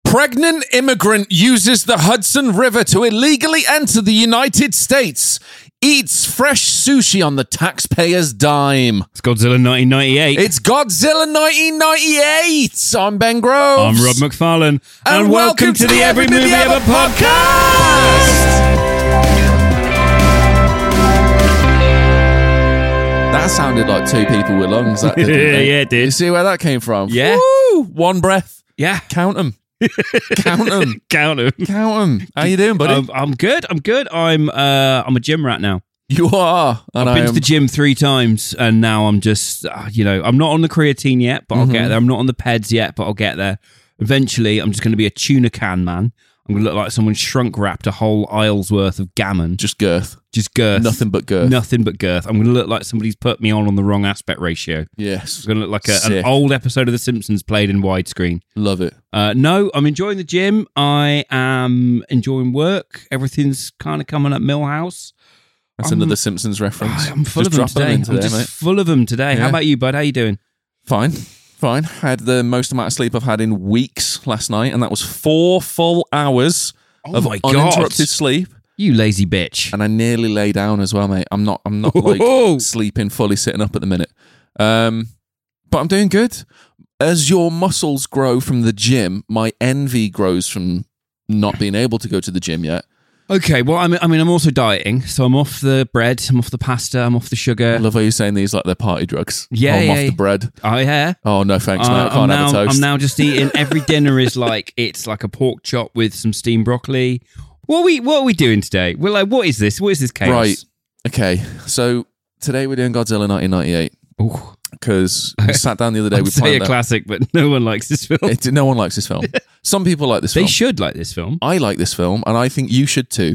Pregnant immigrant uses the Hudson River to illegally enter the United States. Eats fresh sushi on the taxpayer's dime. It's Godzilla 1998. It's Godzilla 1998. I'm Ben Groves. I'm Rob McFarlane. And welcome to the Every Movie Ever podcast. That sounded like two people with lungs. That didn't it? Yeah, it did. You see where that came from? Yeah. Woo! One breath. Yeah. Count them. Count them. Count him. Count them. How you doing, buddy? I'm good. I'm a gym rat now. You are. And I've been to the gym 3 times, and now I'm just, I'm not on the creatine yet, but I'll get there. I'm not on the PEDs yet, but I'll get there. Eventually, I'm just going to be a tuna can man. I'm going to look like someone shrunk wrapped a whole aisle's worth of gammon. Just girth. Just girth. Nothing but girth. Nothing but girth. I'm going to look like somebody's put me on the wrong aspect ratio. Yes. I'm going to look like an old episode of The Simpsons played in widescreen. Love it. No, I'm enjoying the gym. I am enjoying work. Everything's kind of coming up Millhouse. That's another Simpsons reference. I'm full of them today. I'm just full of them today. Yeah. How about you, bud? How you doing? Fine. I had the most amount of sleep I've had in weeks last night, and that was 4 full hours of my God. uninterrupted sleep. You lazy bitch. And I nearly lay down as well, mate. I'm not like sleeping fully sitting up at the minute. But I'm doing good. As your muscles grow from the gym, my envy grows from not being able to go to the gym yet. Okay, well, I'm also dieting, so I'm off the bread, I'm off the pasta, I'm off the sugar. I love how you're saying these like they're party drugs. Yeah, I'm off the bread. Oh, yeah? Oh, no thanks, mate. I can't have a toast. I'm now just eating, every dinner is like, it's like a pork chop with some steamed broccoli. What are we doing today? We're like, what is this? What is this chaos? Right, okay. So today we're doing Godzilla 1998. Ooh. Because we sat down the other day. I'd say a classic, but no one likes this film. No one likes this film. Some people like this film. They should like this film. I like this film, and I think you should too.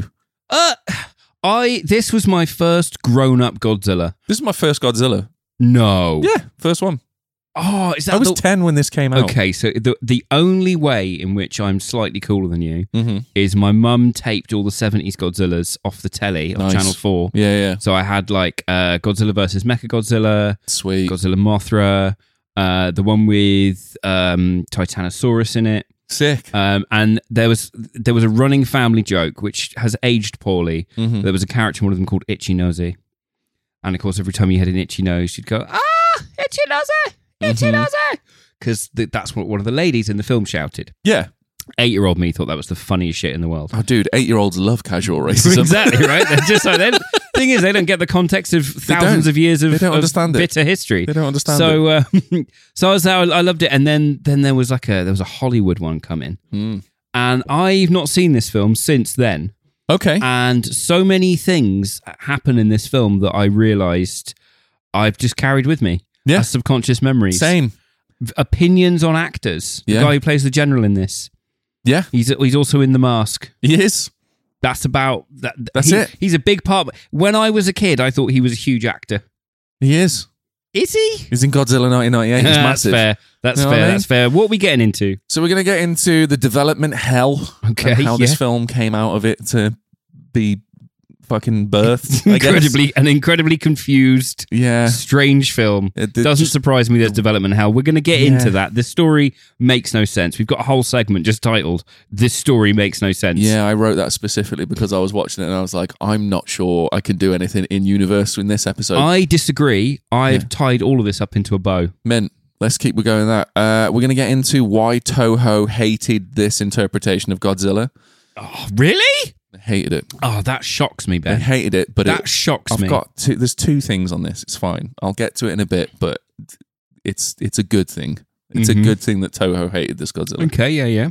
This was my first grown-up Godzilla. This is my first Godzilla. No. Yeah, first one. Oh, is that I was 10 when this came out. Okay, so the only way in which I'm slightly cooler than you is my mum taped all the 70s Godzillas off the telly of Channel 4. Yeah. So I had like Godzilla versus Mechagodzilla, Sweet. Godzilla Mothra, the one with Titanosaurus in it. Sick. And there was a running family joke which has aged poorly. There was a character in one of them called Itchy Nosey. And of course, every time you had an itchy nose, you'd go, Itchy Nosey! Itchy Nosey! Because that's what one of the ladies in the film shouted. Yeah. 8-year-old me thought that was the funniest shit in the world. Oh, dude, 8-year-olds love casual racism. Exactly, right? They're just like, thing is, they don't get the context of thousands of years of bitter history. They don't understand it. So I loved it. And then there was a Hollywood one come in. And I've not seen this film since then. Okay. And so many things happen in this film that I realised I've just carried with me. Yeah. As subconscious memories. Same. Opinions on actors. The guy who plays the general in this. Yeah. He's also in The Mask. He is. That's about that. That's it. He's a big part. When I was a kid, I thought he was a huge actor. He is. Is he? He's in Godzilla 1998. He's massive. That's fair. That's fair. What are we getting into? So we're going to get into the development hell. Okay. And how this film came out of it to be fucking birthed. incredibly confused, strange film. It doesn't surprise me there's development hell. We're going to get into that. The story makes no sense. We've got a whole segment just titled "This Story Makes No Sense." Yeah, I wrote that specifically because I was watching it and I was like, I'm not sure I can do anything in universe in this episode. I disagree. I've tied all of this up into a bow. Mint. Let's keep going that. We're going to get into why Toho hated this interpretation of Godzilla. Oh, really? Hated it. Oh, that shocks me, Ben. I hated it, but that shocks me. There's 2 things on this. It's fine. I'll get to it in a bit, but it's a good thing. It's a good thing that Toho hated this Godzilla. Okay, yeah.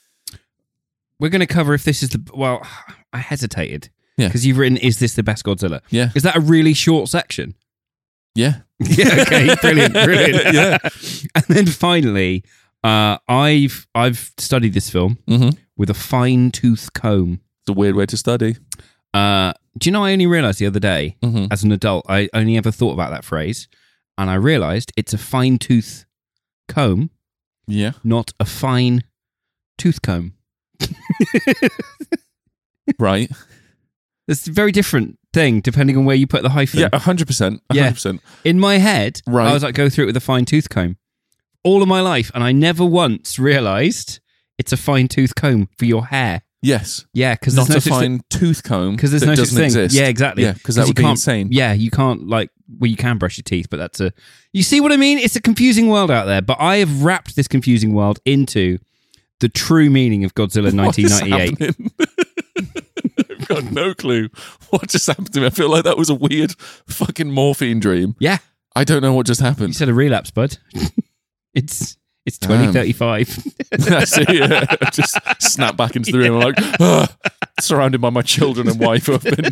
We're going to cover if this is I hesitated. Yeah. Because you've written, is this the best Godzilla? Yeah. Is that a really short section? Yeah. Yeah, okay. Brilliant. Yeah. And then finally, I've studied this film with a fine-tooth comb. It's a weird way to study. Do you know, I only realised the other day, as an adult, I only ever thought about that phrase, and I realised it's a fine-tooth comb, not a fine tooth comb. Right. It's a very different thing depending on where you put the hyphen. Yeah, 100%. 100%. In my head, right. I was like, go through it with a fine tooth comb all of my life, and I never once realised It's a fine tooth comb for your hair. Yes. Yeah, because Not there's a no fine tooth comb because there's that no such doesn't thing. exist. Yeah, exactly. Yeah, because that would you be can't- insane. Yeah, you can't you can brush your teeth, but that's a. You see what I mean? It's a confusing world out there. But I have wrapped this confusing world into the true meaning of Godzilla What is 1998. happening? I've got no clue what just happened to me. I feel like that was a weird fucking morphine dream. Yeah, I don't know what just you happened. said a relapse, bud. it's Damn. 2035. I see, yeah. Just snap back into the room. I'm like, surrounded by my children and wife who I've been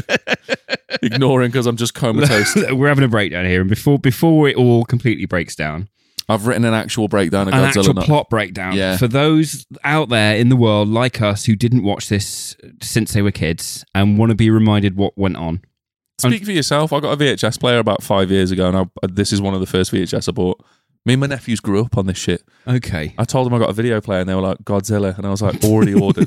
ignoring because I'm just comatose. We're having a breakdown here, and before it all completely breaks down, I've written an actual breakdown of an Godzilla. actual now. plot breakdown Yeah. for those out there in the world like us who didn't watch this since they were kids and want to be reminded what went on. Speak for yourself. I got a VHS player about 5 years ago, and this is one of the first VHS I bought. Me and my nephews grew up on this shit. Okay. I told them I got a video player, and they were like, Godzilla. And I was like, already ordered.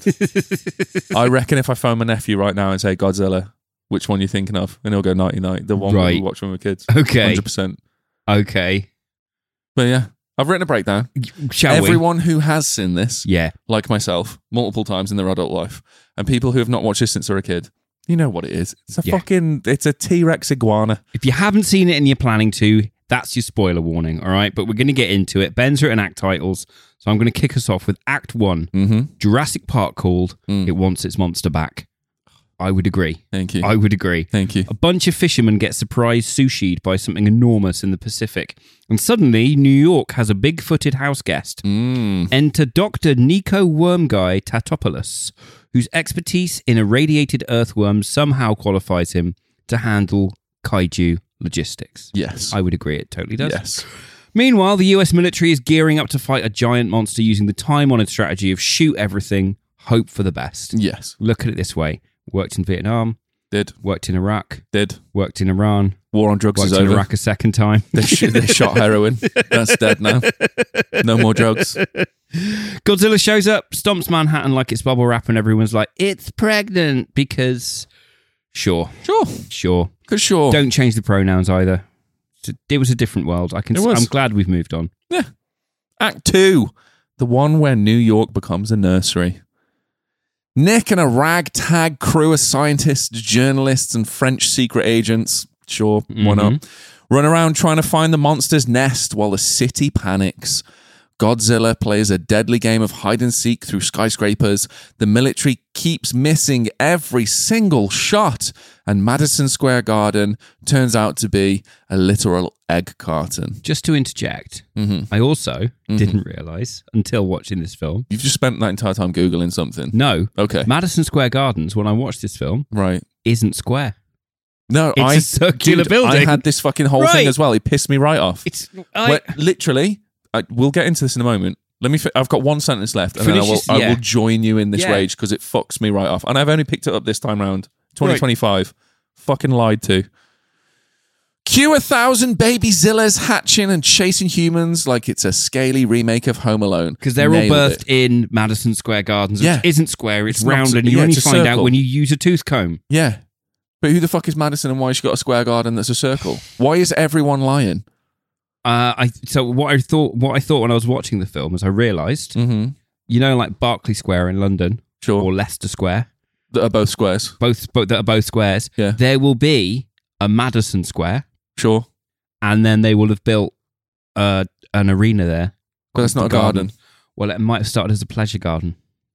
I reckon if I phone my nephew right now and say, Godzilla, which one you thinking of? And he'll go, 99. The one Right. we watched when we were kids. Okay. 100%. Okay. But yeah, I've written a breakdown. Shall Everyone who has seen this, we? Yeah. like myself, multiple times in their adult life, and people who have not watched this since they're a kid, you know what it is. It's it's a T-Rex iguana. If you haven't seen it and you're planning to, that's your spoiler warning, all right? But we're going to get into it. Ben's written act titles, so I'm going to kick us off with Act 1, Mm-hmm. Jurassic Park called It Wants Its Monster Back. I would agree. Thank you. I would agree. Thank you. A bunch of fishermen get surprised sushi'd by something enormous in the Pacific. And suddenly, New York has a big-footed house guest. Enter Dr. Nico Wormguy Tatopoulos, whose expertise in irradiated earthworms somehow qualifies him to handle kaiju logistics. Yes. I would agree, it totally does. Yes. Meanwhile, the US military is gearing up to fight a giant monster using the time-honored strategy of shoot everything, hope for the best. Yes. Look at it this way. Worked in Vietnam, Did. worked in Iraq, Did. worked in Iran, War on drugs worked is in over. Iraq a second time. They shot heroin. That's dead now. No more drugs. Godzilla shows up, stomps Manhattan like it's bubble wrap, and everyone's like, it's pregnant because... Sure. Because sure. Don't change the pronouns either. It was a different world. It was. I'm glad we've moved on. Yeah. Act 2. The one where New York becomes a nursery. Nick and a ragtag crew of scientists, journalists, and French secret agents, sure, why not, run around trying to find the monster's nest while the city panics. Godzilla plays a deadly game of hide and seek through skyscrapers. The military keeps missing every single shot, and Madison Square Garden turns out to be a literal egg carton. Just to interject, I also didn't realise until watching this film. You've just spent that entire time Googling something. No. Okay. Madison Square Gardens, when I watched this film, Right. isn't square. No, It's a circular building. I had this fucking whole Right. thing as well. It pissed me right off. Literally, we'll get into this in a moment. I've got one sentence left, and then I will join you in this rage because it fucks me right off. And I've only picked it up this time round. 2025. Fucking lied to. Cue 1,000 baby Zillas hatching and chasing humans like it's a scaly remake of Home Alone. Because they're Nailed all birthed it. in Madison Square Gardens, which Yeah. isn't square, it's It's not- round, and you yeah, only it's a find out circle. when you use a tooth comb. Yeah. But who the fuck is Madison and why has she got a square garden that's a circle? Why is everyone lying? So what I thought when I was watching the film is I realised, Mm-hmm. you know, like Berkeley Square in London Sure. or Leicester Square, That are both squares. both that are both squares. Yeah. There will be a Madison Square, Sure. and then they will have built an arena there. But that's not a The garden. Well, it might have started as a pleasure garden.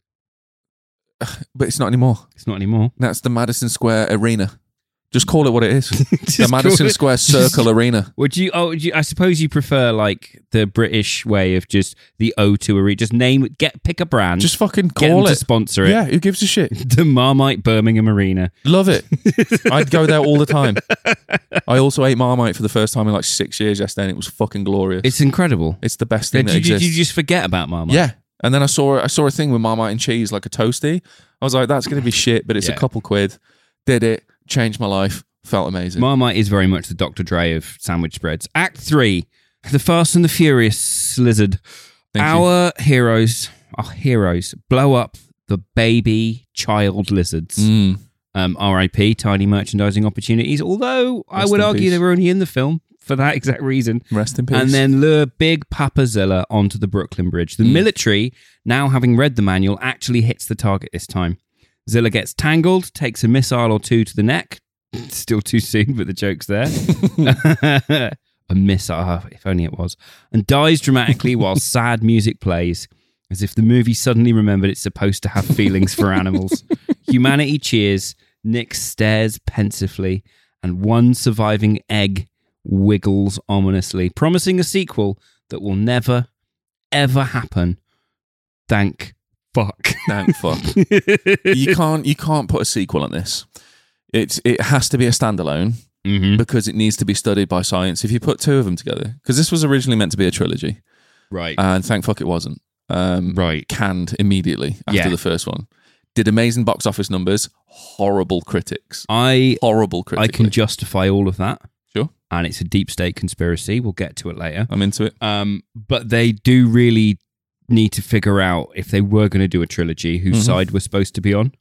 But it's not anymore. It's not anymore. That's the Madison Square Arena. Just call it what it is. The Just Madison call it- Square Circle Arena. Would you? Oh, I suppose you prefer like the British way of just the O2 arena. Just pick a brand. Just fucking get them call to it. sponsor it. Yeah, who gives a shit? The Marmite Birmingham Arena. Love it. I'd go there all the time. I also ate Marmite for the first time in like 6 years yesterday, and it was fucking glorious. It's incredible. It's the best thing that Did exists. you just forget about Marmite? Yeah. And then I saw a thing with Marmite and cheese, like a toasty. I was like, that's going to be shit, but it's a Yeah. couple quid. Did it. Changed my life. Felt amazing. Marmite is very much the Dr. Dre of sandwich spreads. Act 3, The Fast and the Furious Lizard. Thank you. Our heroes blow up the baby child lizards. RIP, tiny merchandising opportunities. Although I Rest would in argue peace. they were only in the film for that exact reason. Rest in peace. And then lure Big Papa Zilla onto the Brooklyn Bridge. The military, now having read the manual, actually hits the target this time. Zilla gets tangled, takes a missile or two to the neck. Still too soon, but the joke's there. A missile, if only it was. And dies dramatically while sad music plays, as if the movie suddenly remembered it's supposed to have feelings for animals. Humanity cheers, Nick stares pensively, and one surviving egg wiggles ominously, promising a sequel that will never, ever happen. Thank fuck. Thank fuck. You can't put a sequel on this. It has to be a standalone because it needs to be studied by science. If you put two of them together, because this was originally meant to be a trilogy, right? And thank fuck it wasn't. Right, canned immediately after the first one. Did amazing box office numbers. Horrible critics. Horrible critics. I can justify all of that. Sure. And it's a deep state conspiracy. We'll get to it later. I'm into it. But they do really need to figure out, if they were going to do a trilogy, whose side we're supposed to be on.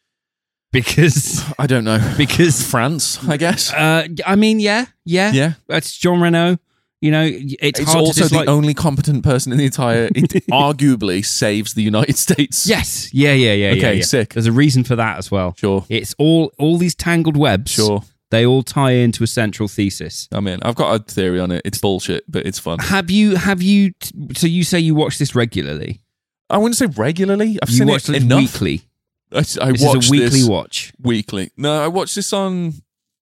Because I don't know. Because France, I guess. I mean, yeah. That's Jean Reno. You know, it's hard also to the only competent person in the entire. It arguably saves the United States. Yes. Yeah. Okay, sick. There's a reason for that as well. Sure. It's all these tangled webs. Sure. They all tie into a central thesis. I mean, I've got a theory on it. It's bullshit, but it's fun. Have you? So you say you watch this regularly? I wouldn't say regularly. I've you seen watch it enough. Weekly. I this watch is a weekly this watch. Weekly. No, I watched this on.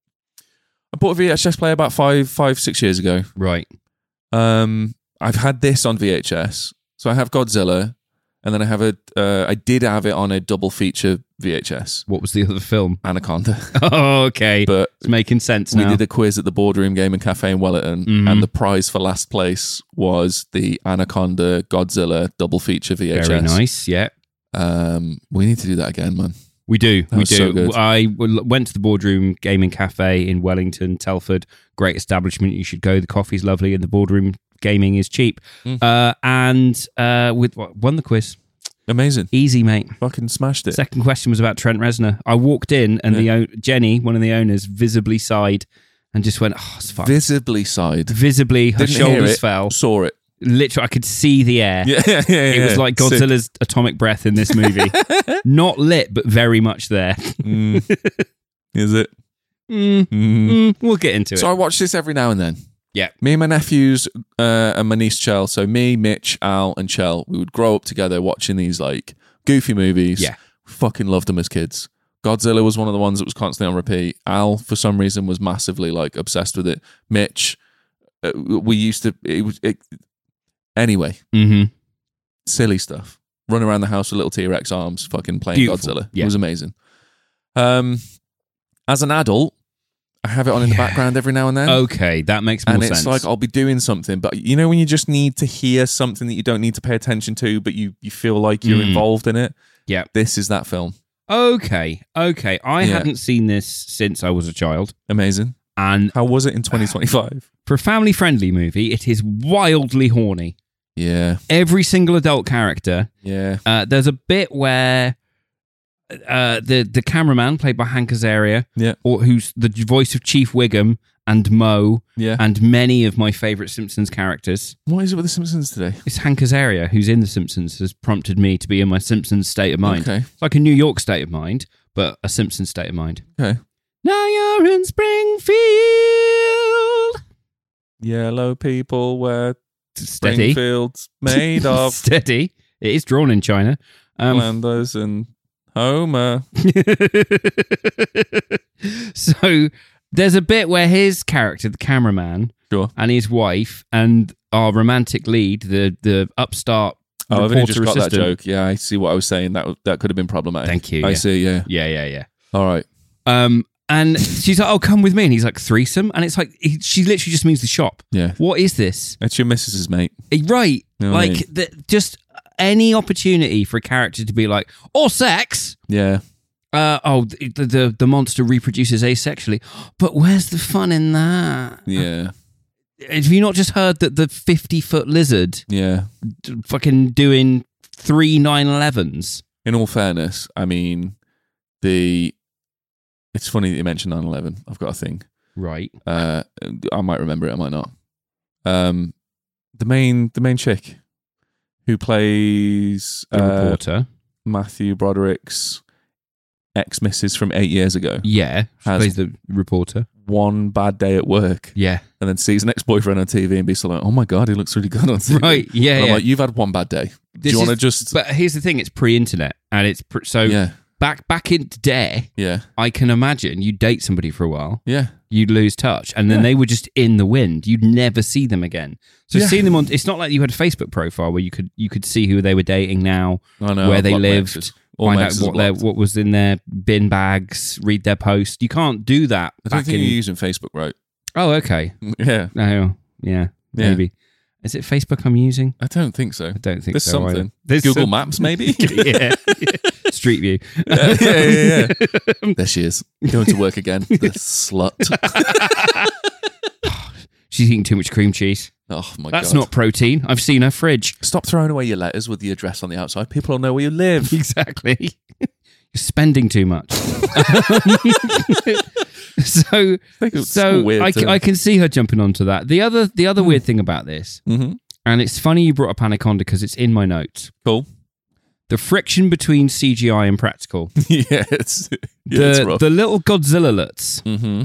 I bought a VHS player about 6 years ago. Right. I've had this on VHS, so I have Godzilla, and then I have I did have it on a double feature VHS. What was the other film? Anaconda. Oh, okay. But it's making sense we now. did a quiz at the Boardroom Gaming Cafe in Wellington, and the prize for last place was the Anaconda Godzilla double feature VHS. Very nice. Yeah. We need to do that again, man. We do. That was so good. I went to the Boardroom Gaming Cafe in Wellington, Telford. Great establishment. You should go. The coffee's lovely and the Boardroom Gaming is cheap. Won the quiz. Amazing. Easy, mate. Fucking smashed it. Second question was about Trent Reznor. I walked in and Jenny, one of the owners, visibly sighed and just went, oh, it's fucked. Visibly sighed. Visibly, her Didn't hear shoulders it, fell. Saw it. Literally, I could see the air. Yeah. It was like Godzilla's Sick. atomic breath in this movie. Not lit, but very much there. Is it? We'll get into it. So I watch this every now and then. Yeah. Me and my nephews and my niece Chell, so me, Mitch, Al and Chell, we would grow up together watching these like goofy movies. Yeah. Fucking loved them as kids. Godzilla was one of the ones that was constantly on repeat. Al, for some reason, was massively like obsessed with it. Mitch, we used to... Anyway, silly stuff. Run around the house with little T-Rex arms, fucking playing Beautiful. Godzilla. Yeah. It was amazing. As an adult, I have it on in the background every now and then. Okay, that makes more sense. And it's like I'll be doing something, but you know when you just need to hear something that you don't need to pay attention to, but you feel like you're involved in it? Yeah. This is that film. Okay. I hadn't seen this since I was a child. Amazing. And how was it in 2025? For a family-friendly movie, it is wildly horny. Yeah. Every single adult character. Yeah. There's a bit where the cameraman, played by Hank Azaria, or who's the voice of Chief Wiggum and Moe, and many of my favourite Simpsons characters. What is it with the Simpsons today? It's Hank Azaria, who's in the Simpsons, has prompted me to be in my Simpsons state of mind. Okay. It's like a New York state of mind, but a Simpsons state of mind. Okay. Now you're in Springfield. Yellow people wear Springfield's made of. Steady. It is drawn in China. Flanders and Homer. So there's a bit where his character, the cameraman, and his wife, and our romantic lead, the upstart I've only just got assistant. that joke. Yeah, I see what I was saying. That could have been problematic. Thank you. I see, yeah. Yeah. All right. And she's like, oh, come with me. And he's like, threesome? And it's like, she literally just means the shop. Yeah. What is this? It's your missus's mate. Right. You know what I like, just any opportunity for a character to be like, or sex. Yeah. The monster reproduces asexually. But where's the fun in that? Yeah. Have you not just heard that the 50-foot lizard fucking doing 3 9/11s? In all fairness, I mean, it's funny that you mentioned 9/11. I've got a thing. Right. I might remember it, I might not. The main chick who plays The reporter. Matthew Broderick's ex-missus from 8 years ago. Yeah. She has- plays the reporter. One bad day at work, Yeah. and then sees an ex-boyfriend on TV and be so like, "Oh my god, he looks really good on TV." Right. Yeah. And I'm yeah. like, "You've had one bad day. Do This you want to is- just?" But here's the thing: it's pre-internet, and it's so Yeah, back in the day. yeah, I can imagine you date somebody for a while, yeah, you'd lose touch, and then Yeah. they were just in the wind. You'd never see them again. So Yeah. seeing them on, it's not like you had a Facebook profile where you could see who they were dating now, I know. where I've they blocked my lived, exes. All find my out exes are blocked. what was in their bin bags, read their post. You can't do that. I don't back think in. you're using Facebook, right? Oh, okay. Yeah, Oh, yeah, maybe. Is it Facebook I'm using? I don't think so. I don't think There's so. something. either. There's Google some- Maps, maybe. yeah. Street View. yeah. There she is, going to work again. The slut. She's eating too much cream cheese. Oh my That's god. not protein. I've seen her fridge. Stop throwing away your letters with the address on the outside. People will know where you live. Exactly. You're spending too much. so It's all weird I can see her jumping onto that. The other weird thing about this, Mm-hmm. and it's funny you brought up Anaconda because it's in my notes. Cool. The friction between CGI and practical. Yeah, it's rough. The little Godzilla-lets, Mm-hmm.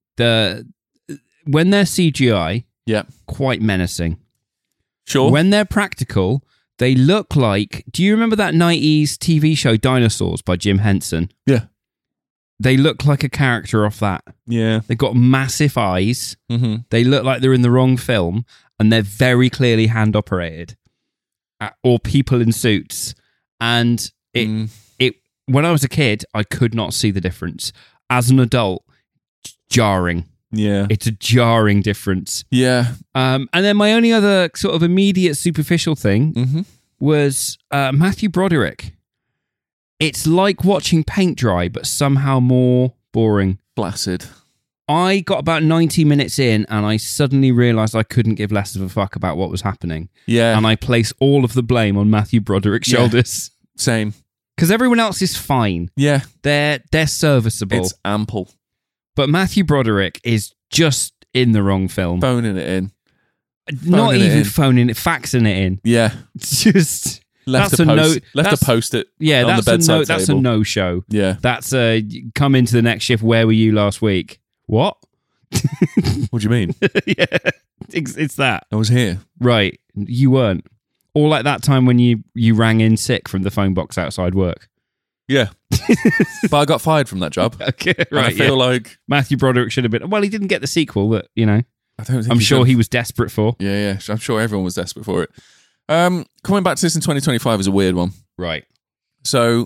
when they're CGI, Yeah. quite menacing. Sure. When they're practical, they look like... Do you remember that 90s TV show Dinosaurs by Jim Henson? Yeah. They look like a character off that. Yeah. They've got massive eyes. Mm-hmm. They look like they're in the wrong film, and they're very clearly hand operated, or people in suits. And it when I was a kid, I could not see the difference. As an adult, jarring. Yeah. It's a jarring difference. Yeah. And then my only other sort of immediate superficial thing Mm-hmm. was Matthew Broderick. It's like watching paint dry, but somehow more boring. Flaccid. I got about 90 minutes in and I suddenly realised I couldn't give less of a fuck about what was happening. Yeah. And I place all of the blame on Matthew Broderick's Yeah. shoulders. Same. Because everyone else is fine. Yeah. They're serviceable. It's ample. But Matthew Broderick is just in the wrong film. Phoning it in. Not phoning it even in. phoning it, faxing it in. Yeah. It's just... Left That's a a post. no- Left that's- a post-it. Yeah, on that's the bedside that's a table. no-show. Yeah. That's a come into the next shift. Where were you last week? What? What do you mean? Yeah, it's that. I was here. Right, you weren't. Or like that time when you rang in sick from the phone box outside work. Yeah. But I got fired from that job. Okay, And I right. feel Yeah. like Matthew Broderick should have been. Well, he didn't get the sequel that I don't think I'm sure did. he was desperate for. Yeah. I'm sure everyone was desperate for it. Coming back to this in 2025 is a weird one. Right. So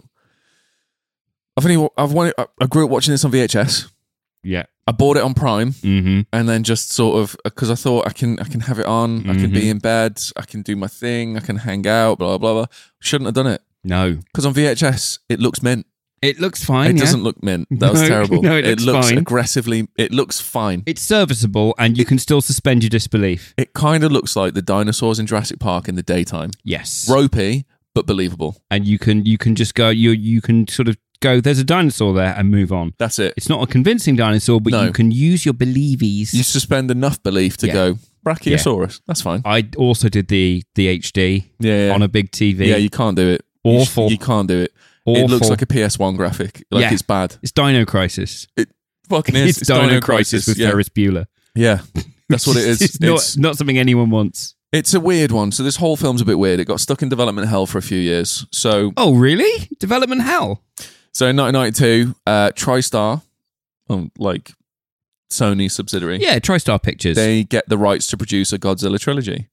I grew up watching this on VHS. Yeah. I bought it on Prime, Mm-hmm. and then just sort of because I thought I can have it on. I can be in bed. I can do my thing. I can hang out. Blah blah blah. Shouldn't have done it No, because on VHS it looks mint. it looks fine. It yeah? doesn't look mint. That was No, terrible. no, it looks fine. aggressively. It looks fine. It's serviceable, and you can still suspend your disbelief. It kind of looks like the dinosaurs in Jurassic Park in the daytime. Yes. Ropey but believable. And you can just go. You can sort of go. There's a dinosaur there, and move on. That's it. It's not a convincing dinosaur, but No. you can use your believies. You suspend enough belief to Yeah. go Brachiosaurus. That's fine. I also did the HD Yeah. on a big TV. Yeah, you can't do it. Awful. You can't do it. Awful. It looks like a PS1 graphic. Like Yeah. it's bad. It's Dino Crisis. It fucking is. It's Dino Crisis with yeah. Ferris Bueller. Yeah. That's what it is. It's not something anyone wants. It's a weird one. So this whole film's a bit weird. It got stuck in development hell for a few years. So Oh, really? Development hell? in 1992, TriStar, like Sony subsidiary, Yeah, TriStar Pictures. they get the rights to produce a Godzilla trilogy.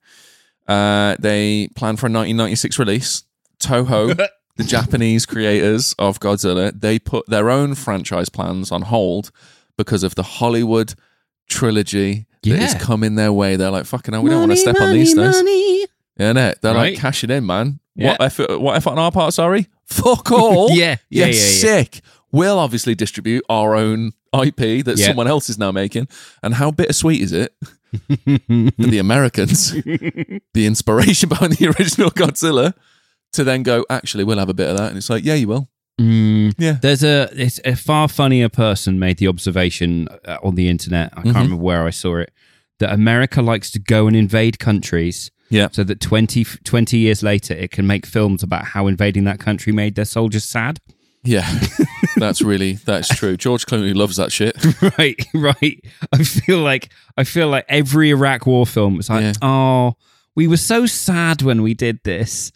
They plan for a 1996 release. Toho, the Japanese creators of Godzilla, they put their own franchise plans on hold because of the Hollywood trilogy that is Yeah. coming their way. They're like, fucking hell, we don't want to step on these toes. money. Yeah, innit? They're Right. like, cash it in, man. Yeah. What effort on our part, sorry? Fuck all. Yeah, yeah, You're yeah. sick. We'll obviously distribute our own IP that Yeah. someone else is now making. And how bittersweet is it for the Americans, the inspiration behind the original Godzilla, to then go, actually, we'll have a bit of that. And it's like, yeah, you will. Yeah. It's a far funnier person made the observation on the internet. I can't remember where I saw it, that America likes to go and invade countries. Yeah. So that 20 years later, it can make films about how invading that country made their soldiers sad. Yeah. That's true. George Clooney loves that shit. Right. I feel like every Iraq war film is like, oh, we were so sad when we did this.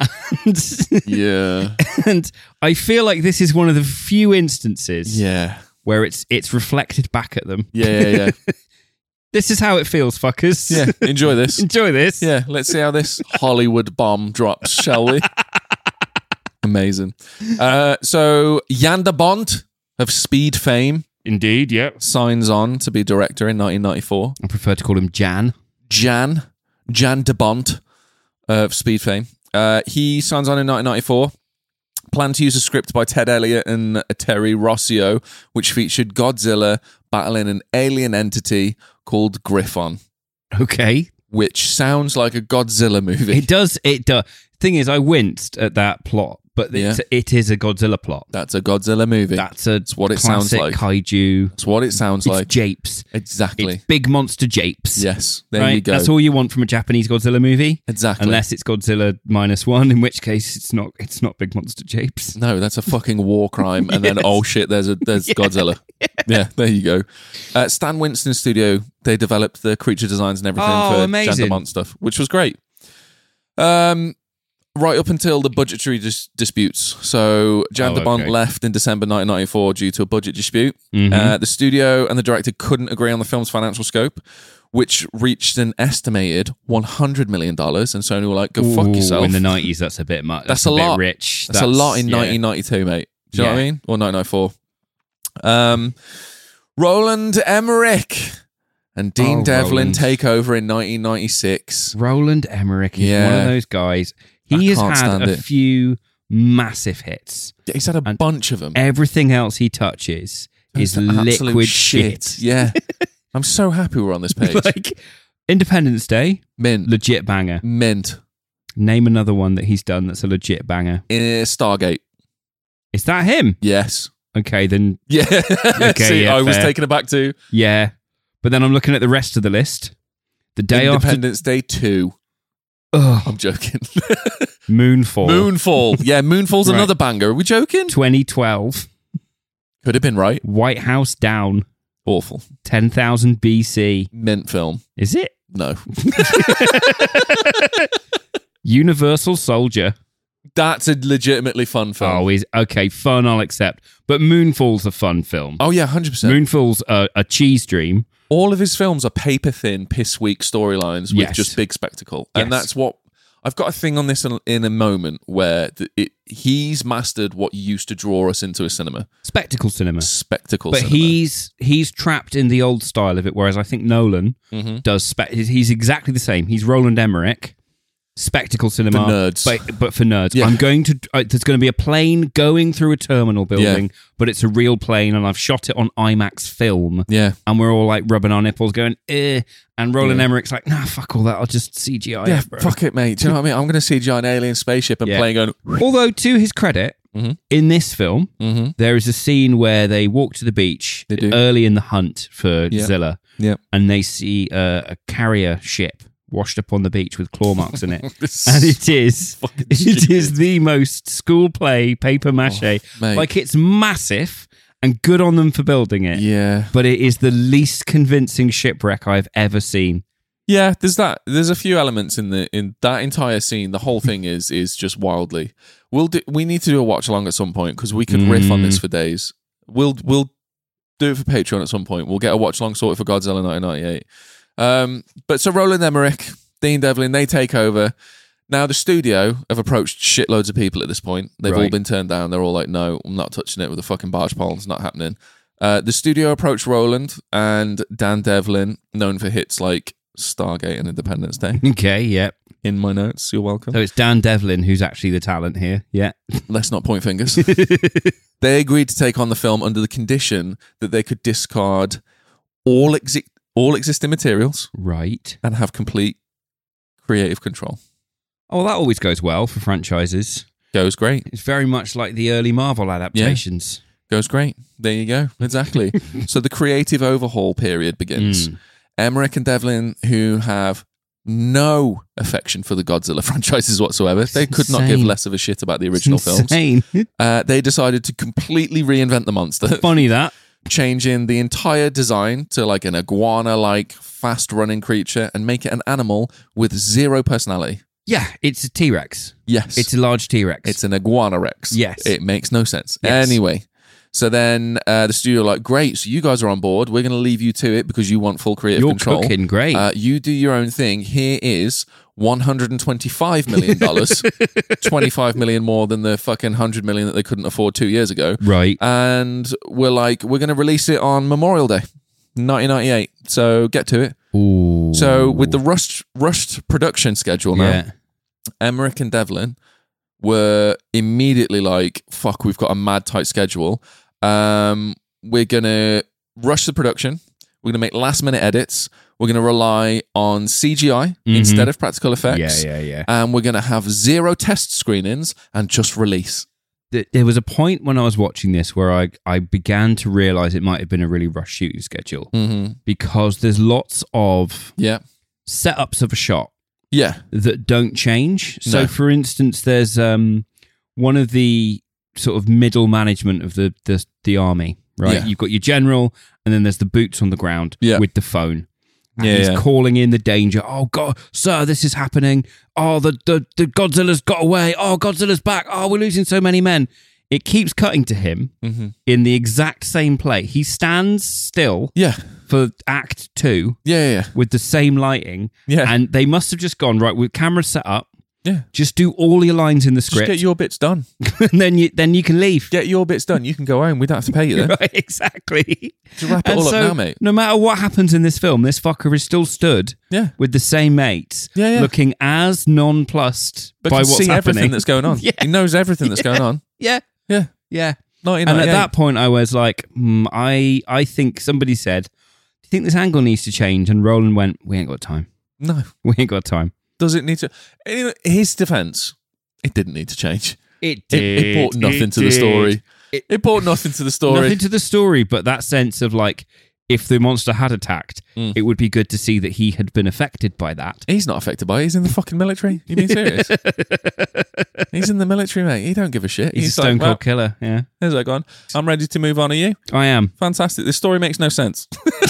And I feel like this is one of the few instances where it's reflected back at them. Yeah. This is how it feels, fuckers. Yeah, enjoy this. Enjoy this. Yeah, let's see how this Hollywood bomb drops, shall we? Amazing. So Jan de Bont of Speed fame, indeed, yep, signs on to be director in 1994. I prefer to call him Jan de Bont of Speed fame. He signs on in 1994. Planned to use a script by Ted Elliott and Terry Rossio, which featured Godzilla battling an alien entity called Griffon. Okay. Which sounds like a Godzilla movie. It does. Thing is, I winced at that plot, but it is a Godzilla plot. That's a Godzilla movie. That's what it sounds like. Kaiju. That's what it sounds like. It's japes. Exactly. It's big monster japes. Yes. There you go. That's all you want from a Japanese Godzilla movie. Exactly. Unless it's Godzilla -1, in which case it's not big monster japes. No, that's a fucking war crime. And then, oh shit, there's Godzilla. Yeah, there you go. Stan Winston Studio, they developed the creature designs and everything for Jan de Bont stuff, which was great. Right up until the budgetary disputes. So Jan de Bont left in December 1994 due to a budget dispute. The studio and the director couldn't agree on the film's financial scope, which reached an estimated $100 million. And Sony were like, go fuck yourself. In the 90s, that's a bit much. That's a lot. Bit rich. That's a lot in 1992, mate. Do you know what I mean? Or 1994. Roland Emmerich and Dean Devlin take over in 1996. Roland Emmerich is one of those guys. He has had a few massive hits. He's had a bunch of them. Everything else he touches is liquid shit. Yeah. I'm so happy we're on this page. Like Independence Day. Mint. Legit banger. Mint. Name another one that he's done that's a legit banger. Stargate. Is that him? Yes. Okay, then. Yeah. Okay, see, I was taken aback too. Yeah. But then I'm looking at the rest of the list. The day Independence Day 2. Ugh. I'm joking. Moonfall. Yeah, Moonfall's another banger. Are we joking? 2012. Could have been right. White House Down. Awful. 10,000 BC. Mint film. Is it? No. Universal Soldier. That's a legitimately fun film. Oh, okay, fun, I'll accept. But Moonfall's a fun film. Oh, yeah, 100%. Moonfall's a cheese dream. All of his films are paper-thin, piss-weak storylines with just big spectacle. And that's what... I've got a thing on this in a moment where he's mastered what used to draw us into a cinema. Spectacle cinema. But he's trapped in the old style of it, whereas I think Nolan does... He's exactly the same. He's Roland Emmerich. Spectacle cinema for nerds, but for nerds. Yeah. I'm going to. There's going to be a plane going through a terminal building, but it's a real plane, and I've shot it on IMAX film. Yeah, and we're all like rubbing our nipples, going, "Eh." And Roland Emmerich's like, "Nah, fuck all that. I'll just CGI." Yeah, it, bro. Fuck it, mate. Do you know what I mean? I'm going to CGI an alien spaceship and plane going. Although, to his credit, in this film, there is a scene where they walk to the beach early in the hunt for Zilla, and they see a carrier ship washed up on the beach with claw marks in it. And it is the most school play paper mache. Like, it's massive and good on them for building it. Yeah. But it is the least convincing shipwreck I've ever seen. Yeah, there's a few elements in that entire scene. The whole thing is just wildly. We need to do a watch along at some point because we could riff on this for days. We'll do it for Patreon at some point. We'll get a watch along sorted for Godzilla 1998. But so Roland Emmerich, Dean Devlin, they take over. Now the studio have approached shitloads of people at this point. They've all been turned down. They're all like, no, I'm not touching it with a fucking barge pole. It's not happening. The studio approached Roland and Dan Devlin, known for hits like Stargate and Independence Day. Okay, yep. In my notes, you're welcome. So it's Dan Devlin who's actually the talent here. Yeah. Let's not point fingers. They agreed to take on the film under the condition that they could discard all existing materials, right, and have complete creative control. Oh, well, that always goes well for franchises. Goes great. It's very much like the early Marvel adaptations. Goes great. There you go. Exactly. So the creative overhaul period begins. Emmerich and Devlin, who have no affection for the Godzilla franchises whatsoever. They could not give less of a shit about the original films. They decided to completely reinvent the monster. Funny that. Changing the entire design to like an iguana-like fast-running creature and make it an animal with zero personality. Yeah, it's a T-Rex. Yes. It's a large T-Rex. It's an iguana Rex. Yes. It makes no sense. Yes. Anyway, so then the studio are like, great, so you guys are on board. We're going to leave you to it because you want full creative control. You're cooking great. You do your own thing. Here is $125 million. $25 million more than the fucking $100 million that they couldn't afford 2 years ago. Right. And we're like, we're going to release it on Memorial Day, 1998. So get to it. Ooh. So with the rushed production schedule now, Emmerich and Devlin were immediately like, fuck, we've got a mad tight schedule. We're going to rush the production. We're going to make last minute edits. We're going to rely on CGI instead of practical effects. Yeah. And we're going to have 0 test screenings and just release. There was a point when I was watching this where I began to realize it might have been a really rushed shooting schedule because there's lots of setups of a shot that don't change. So, No. for instance, there's one of the sort of middle management of the army, right? Yeah. You've got your general, and then there's the boots on the ground with the phone. And he's calling in the danger. Oh, God, sir, this is happening. Oh, the Godzilla's got away. Oh, Godzilla's back. Oh, we're losing so many men. It keeps cutting to him in the exact same play. He stands still for Act 2 with the same lighting. Yeah. And they must have just gone, right, with camera set up, Yeah. just do all your lines in the script. Just get your bits done. And then you can leave. Get your bits done. You can go home. We don't have to pay you then. Right, exactly. To wrap it all up now, mate. No matter what happens in this film, this fucker is still stood with the same mates, looking as nonplussed But by can what's see happening. everything that's going on. Yeah. He knows everything that's going on. Yeah. Yeah. Yeah. And 1998. at that point, I was like, I think somebody said, do you think this angle needs to change? And Roland went, we ain't got time. No. We ain't got time. Does it need to? In his defense, it didn't need to change. It It brought nothing to the story. It brought nothing to the story. Nothing to the story, but that sense of like, if the monster had attacked, it would be good to see that he had been affected by that. He's not affected by it. He's in the fucking military. You being serious? He's in the military, mate. He don't give a shit. He's a stone cold killer, yeah. Here's that gone. I'm ready to move on. Are you? I am. Fantastic. This story makes no sense.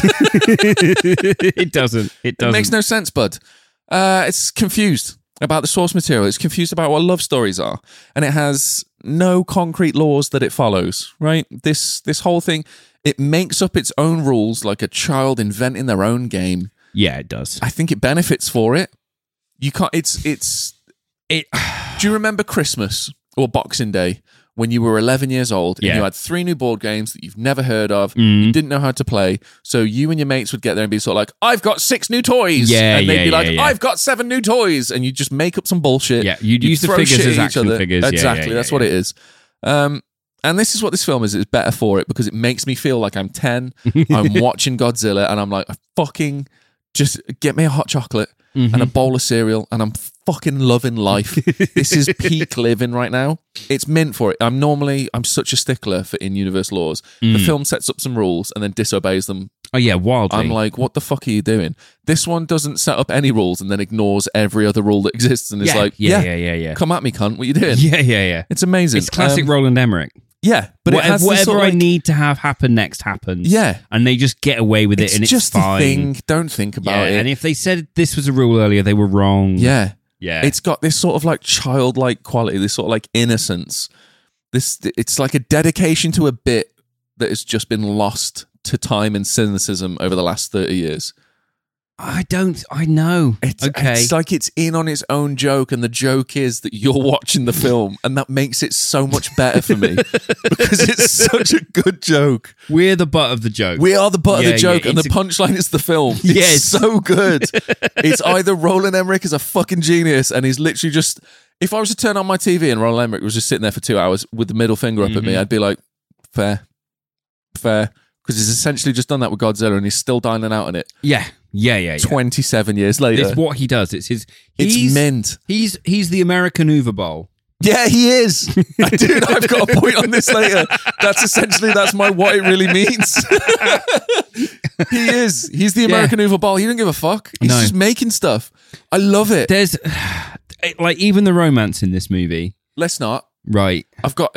It doesn't. It doesn't. It makes no sense, bud. It's confused about the source material. It's confused about what love stories are. And it has no concrete laws that it follows, right? This whole thing, it makes up its own rules like a child inventing their own game. Yeah, it does. I think it benefits for it. You can't, do you remember Christmas or Boxing Day when you were 11 years old and you had 3 new board games that you've never heard of, you didn't know how to play, so you and your mates would get there and be sort of like, I've got 6 new toys. And they'd be like, I've got 7 new toys. And you just make up some bullshit. Yeah, you'd use the throw figures shit as at each action other. figures. Exactly, that's what it is. And this is what this film is. It's better for it because it makes me feel like I'm 10, I'm watching Godzilla, and I'm like, fucking just get me a hot chocolate and a bowl of cereal, and I'm fucking loving life. This is peak living right now. It's meant for it. I'm such a stickler for in-universe laws. The film sets up some rules and then disobeys them. Oh yeah, wildly. I'm like, what the fuck are you doing? This one doesn't set up any rules and then ignores every other rule that exists and is like, yeah. come at me, cunt. What are you doing? Yeah. It's amazing. It's classic Roland Emmerich. Yeah, but it has whatever sort of I like, need to have happen next happens. Yeah. And they just get away with it, and it's just fine. a thing. Don't think about it. And if they said this was a rule earlier, they were wrong. Yeah. Yeah. It's got this sort of like childlike quality, this sort of like innocence. It's like a dedication to a bit that has just been lost to time and cynicism over the last 30 years. I know. It's like it's in on its own joke, and the joke is that you're watching the film, and that makes it so much better for me because it's such a good joke. We're the butt of the joke. We are the butt of the joke, and the punchline is the film. It's so good. It's either Roland Emmerich is a fucking genius, and he's literally just... If I was to turn on my TV and Roland Emmerich was just sitting there for 2 hours with the middle finger up at me, I'd be like, fair. Because he's essentially just done that with Godzilla, and he's still dining out on it. Yeah. 27 years later. It's what he does. It's his... It's mint. He's the American Uwe Boll. Yeah, he is. Dude, I've got a point on this later. That's what it really means. He is. He's the American Uwe Boll. He doesn't give a fuck. He's just making stuff. I love it. There's like even the romance in this movie. Let's not. Right.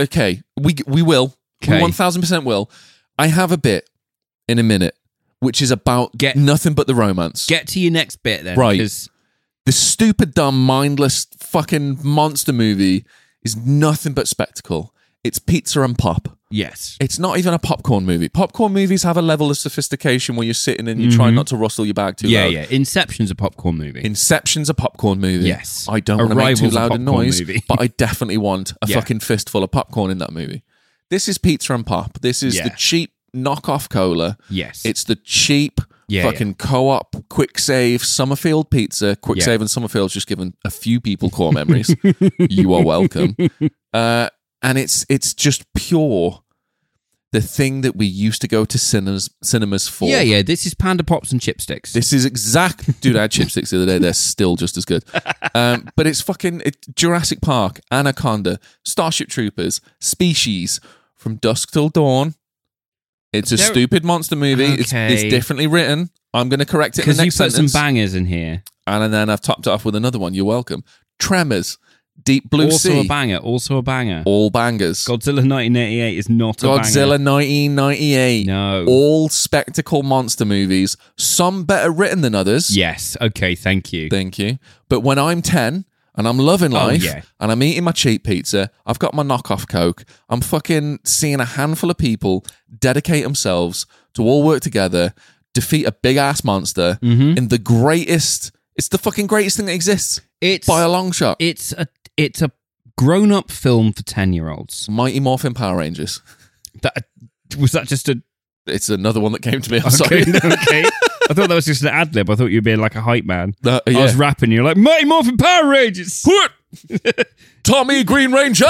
We will. Okay. We 1000% will. I have a bit in a minute, which is about nothing but the romance. Get to your next bit then. Right. The stupid, dumb, mindless fucking monster movie is nothing but spectacle. It's pizza and pop. Yes. It's not even a popcorn movie. Popcorn movies have a level of sophistication where you're sitting and you try not to rustle your bag too loud. Yeah. Inception's a popcorn movie. Inception's a popcorn movie. Yes. I don't want to make too loud a noise, movie. but I definitely want a fucking fistful of popcorn in that movie. This is pizza and pop. This is the cheap knockoff cola. Yes. It's the cheap fucking co-op quick save Summerfield pizza. Quick save and Summerfield's just given a few people core memories. You are welcome. And it's just pure the thing that we used to go to cinemas for. Yeah. This is Panda Pops and Chipsticks. This is dude, I had chipsticks the other day. They're still just as good. But it's Jurassic Park, Anaconda, Starship Troopers, Species, From Dusk Till Dawn. It's a stupid monster movie. Okay. It's differently written. I'm going to correct it in the next sentence. Because you put sentence. some bangers in here. And then I've topped it off with another one. You're welcome. Tremors, Deep Blue Sea. Also a banger. All bangers. Godzilla 1988 is not a Godzilla banger. 1998. No. All spectacle monster movies. Some better written than others. Yes. Okay, thank you. Thank you. But when I'm 10 and I'm loving life and I'm eating my cheap pizza, I've got my knockoff Coke, I'm fucking seeing a handful of people dedicate themselves to all work together, defeat a big-ass monster in the greatest... It's the fucking greatest thing that exists. It's by a long shot. It's a grown-up film for 10-year-olds. Mighty Morphin Power Rangers. Was that just a... It's another one that came to me. I'm sorry. Okay. I thought that was just an ad-lib. I thought you were being like a hype man. Yeah. I was rapping. You're like, Mighty Morphin Power Rangers. Tommy Green Ranger.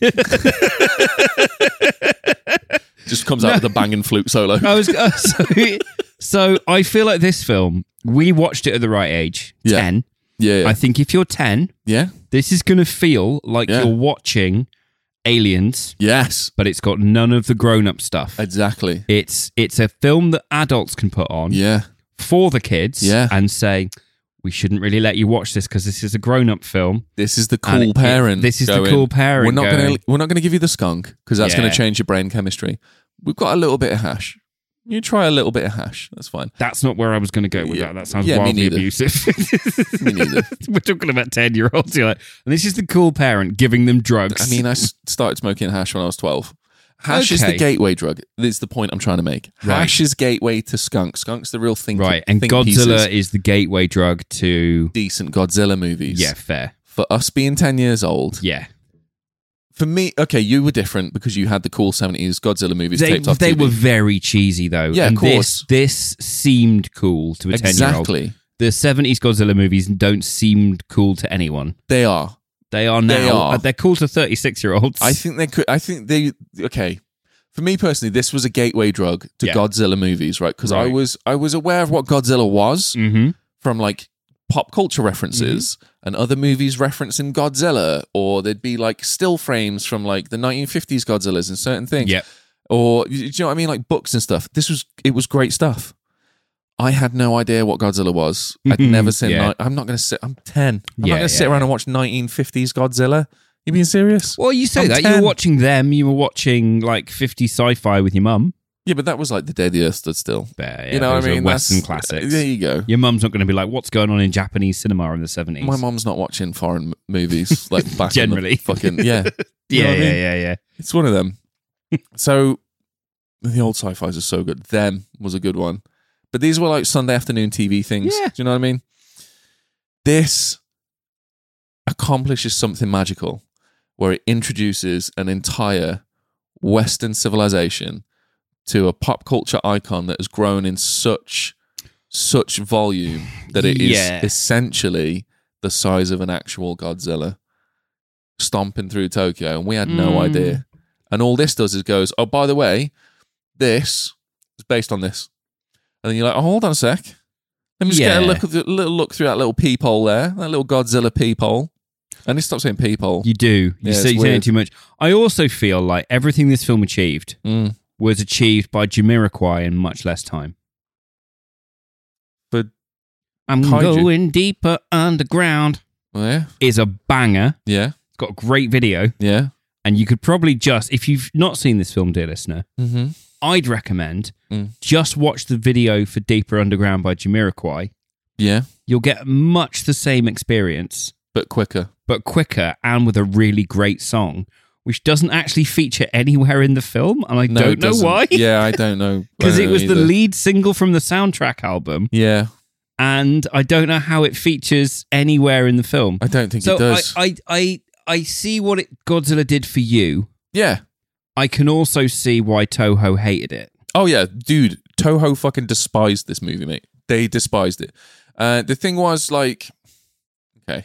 Just comes out with a banging flute solo. So I feel like this film, we watched it at the right age, 10. Yeah. I think if you're 10, this is going to feel like you're watching Aliens. Yes. But it's got none of the grown-up stuff. Exactly. It's a film that adults can put on for the kids and say, we shouldn't really let you watch this because this is a grown-up film. This is the cool parent. This is the cool parent. We're not going to give you the skunk because that's going to change your brain chemistry. We've got a little bit of hash. You try a little bit of hash. That's fine. That's not where I was going to go with that. That sounds wildly abusive. Me neither. We're talking about 10-year-olds. You're like, and this is the cool parent giving them drugs. I mean, I started smoking hash when I was 12. Hash is the gateway drug. This is the point I'm trying to make. Hash is gateway to skunk. Skunk's the real thing. Right, and Godzilla is the gateway drug to... decent Godzilla movies. Yeah, fair. For us being 10 years old... Yeah. For me, okay, you were different because you had the cool 70s Godzilla movies taped off TV. They were very cheesy, though. Yeah, and of course. This seemed cool to a 10-year-old. Exactly. The 70s Godzilla movies don't seem cool to anyone. They are. They are now. They are. They're cool to 36-year-olds. I think they could. Okay. For me personally, this was a gateway drug to Godzilla movies, right? Because I was aware of what Godzilla was from like pop culture references and other movies referencing Godzilla, or there'd be like still frames from like the 1950s Godzillas and certain things. Yep. Or do you know what I mean? Like books and stuff. It was great stuff. I had no idea what Godzilla was. I'd never seen. I'm not going to sit. I'm 10. I'm not going to sit around and watch 1950s Godzilla. You being serious? Well, you say that 10. you were watching them. You were watching like 50s sci-fi with your mum. Yeah, but that was like the day the Earth stood still. Yeah, you know what I mean? Western classics. There you go. Your mum's not going to be like, what's going on in Japanese cinema in the 70s? My mum's not watching foreign movies like back generally. In the fucking yeah. Yeah. It's one of them. So the old sci-fis are so good. Them was a good one, but these were like Sunday afternoon TV things. Yeah. Do you know what I mean? This accomplishes something magical, where it introduces an entire Western civilization to a pop culture icon that has grown in such volume that it is essentially the size of an actual Godzilla stomping through Tokyo, and we had no idea. And all this does is goes, oh, by the way, this is based on this. And then you're like, oh, hold on a sec. Let me just get a little look through that little peephole there, that little Godzilla peephole. I need to stop saying people. You do. Yeah, it's You're saying weird. too much. I also feel like everything this film achieved was achieved by Jamiroquai in much less time. But I'm Kaiju. going deeper underground yeah, is a banger. yeah, It's got a great video. yeah. And you could probably just, if you've not seen this film, dear listener, Mm-hmm. I'd recommend just watch the video for Deeper Underground by Jamiroquai. Yeah, You'll get much the same experience, but quicker. but quicker and with a really great song, which doesn't actually feature anywhere in the film. And I No, don't it know doesn't. why. Yeah, I don't know. Because I it don't was know the either. lead single from the soundtrack album. Yeah, And I don't know how it features anywhere in the film. I don't think So it does. I see what Godzilla did for you. Yeah. I can also see why Toho hated it. Oh yeah, dude. Toho fucking despised this movie, mate. They despised it. The thing was, like, okay,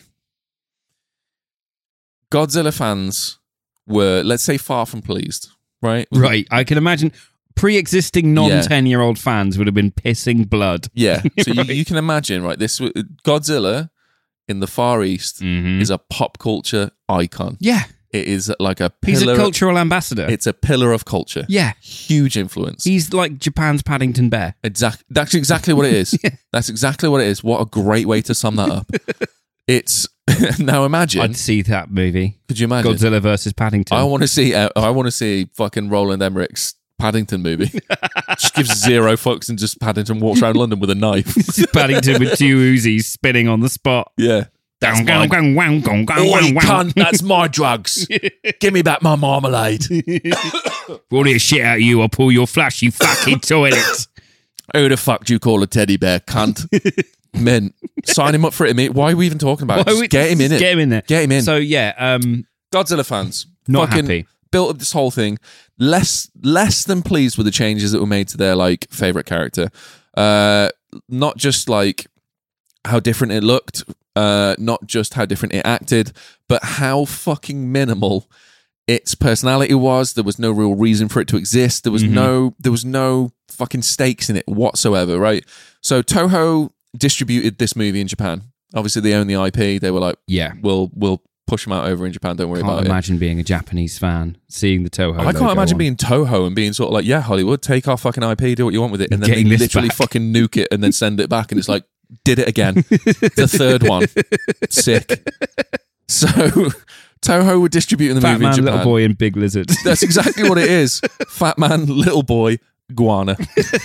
Godzilla fans were, let's say, far from pleased, right? Right. I can imagine pre-existing non-10-year-old fans would have been pissing blood. Yeah. So Right. you can imagine, right? This Godzilla in the Far East is a pop culture icon. Yeah. It is like a He's pillar. a cultural ambassador. It's a pillar of culture. Yeah. Huge influence. He's like Japan's Paddington Bear. That's exactly what it is. That's exactly what it is. What a great way to sum that up. It's now imagine. I'd see that movie. Could you imagine? Godzilla versus Paddington. I want to see fucking Roland Emmerich's Paddington movie. Just gives zero fucks and just Paddington walks around London with a knife. Paddington with two Uzis spinning on the spot. Yeah. That's Oi, mine. Cunt, that's my drugs. Give me back my marmalade. All this shit out of you, I'll pull your flash, you fucking toilet. Who the fuck do you call a teddy bear, cunt? Men, sign him up for it, mate. Why are we even talking about it? Just get him in it. Get him in there. Get him in. So yeah, Godzilla fans. Not fucking happy. Built up this whole thing. Less than pleased with the changes that were made to their like favorite character. Not just like how different it looked, not just how different it acted, but how fucking minimal its personality was. There was no real reason for it to exist. There was no fucking stakes in it whatsoever, right? So Toho distributed this movie in Japan. Obviously, they own the IP. They were like, yeah. we'll push them out over in Japan. Don't worry Can't about it. imagine being a Japanese fan, seeing the Toho I can't logo imagine on. being Toho and being sort of like, yeah, Hollywood, take our fucking IP, do what you want with it, and then Getting they this literally back. fucking nuke it and then send it back, and it's like, did it again. The third one. Sick. So Toho were distributing the Fat movie in Man, Japan. Little Boy, and Big Lizard. That's exactly what it is. Fat man, little boy, iguana.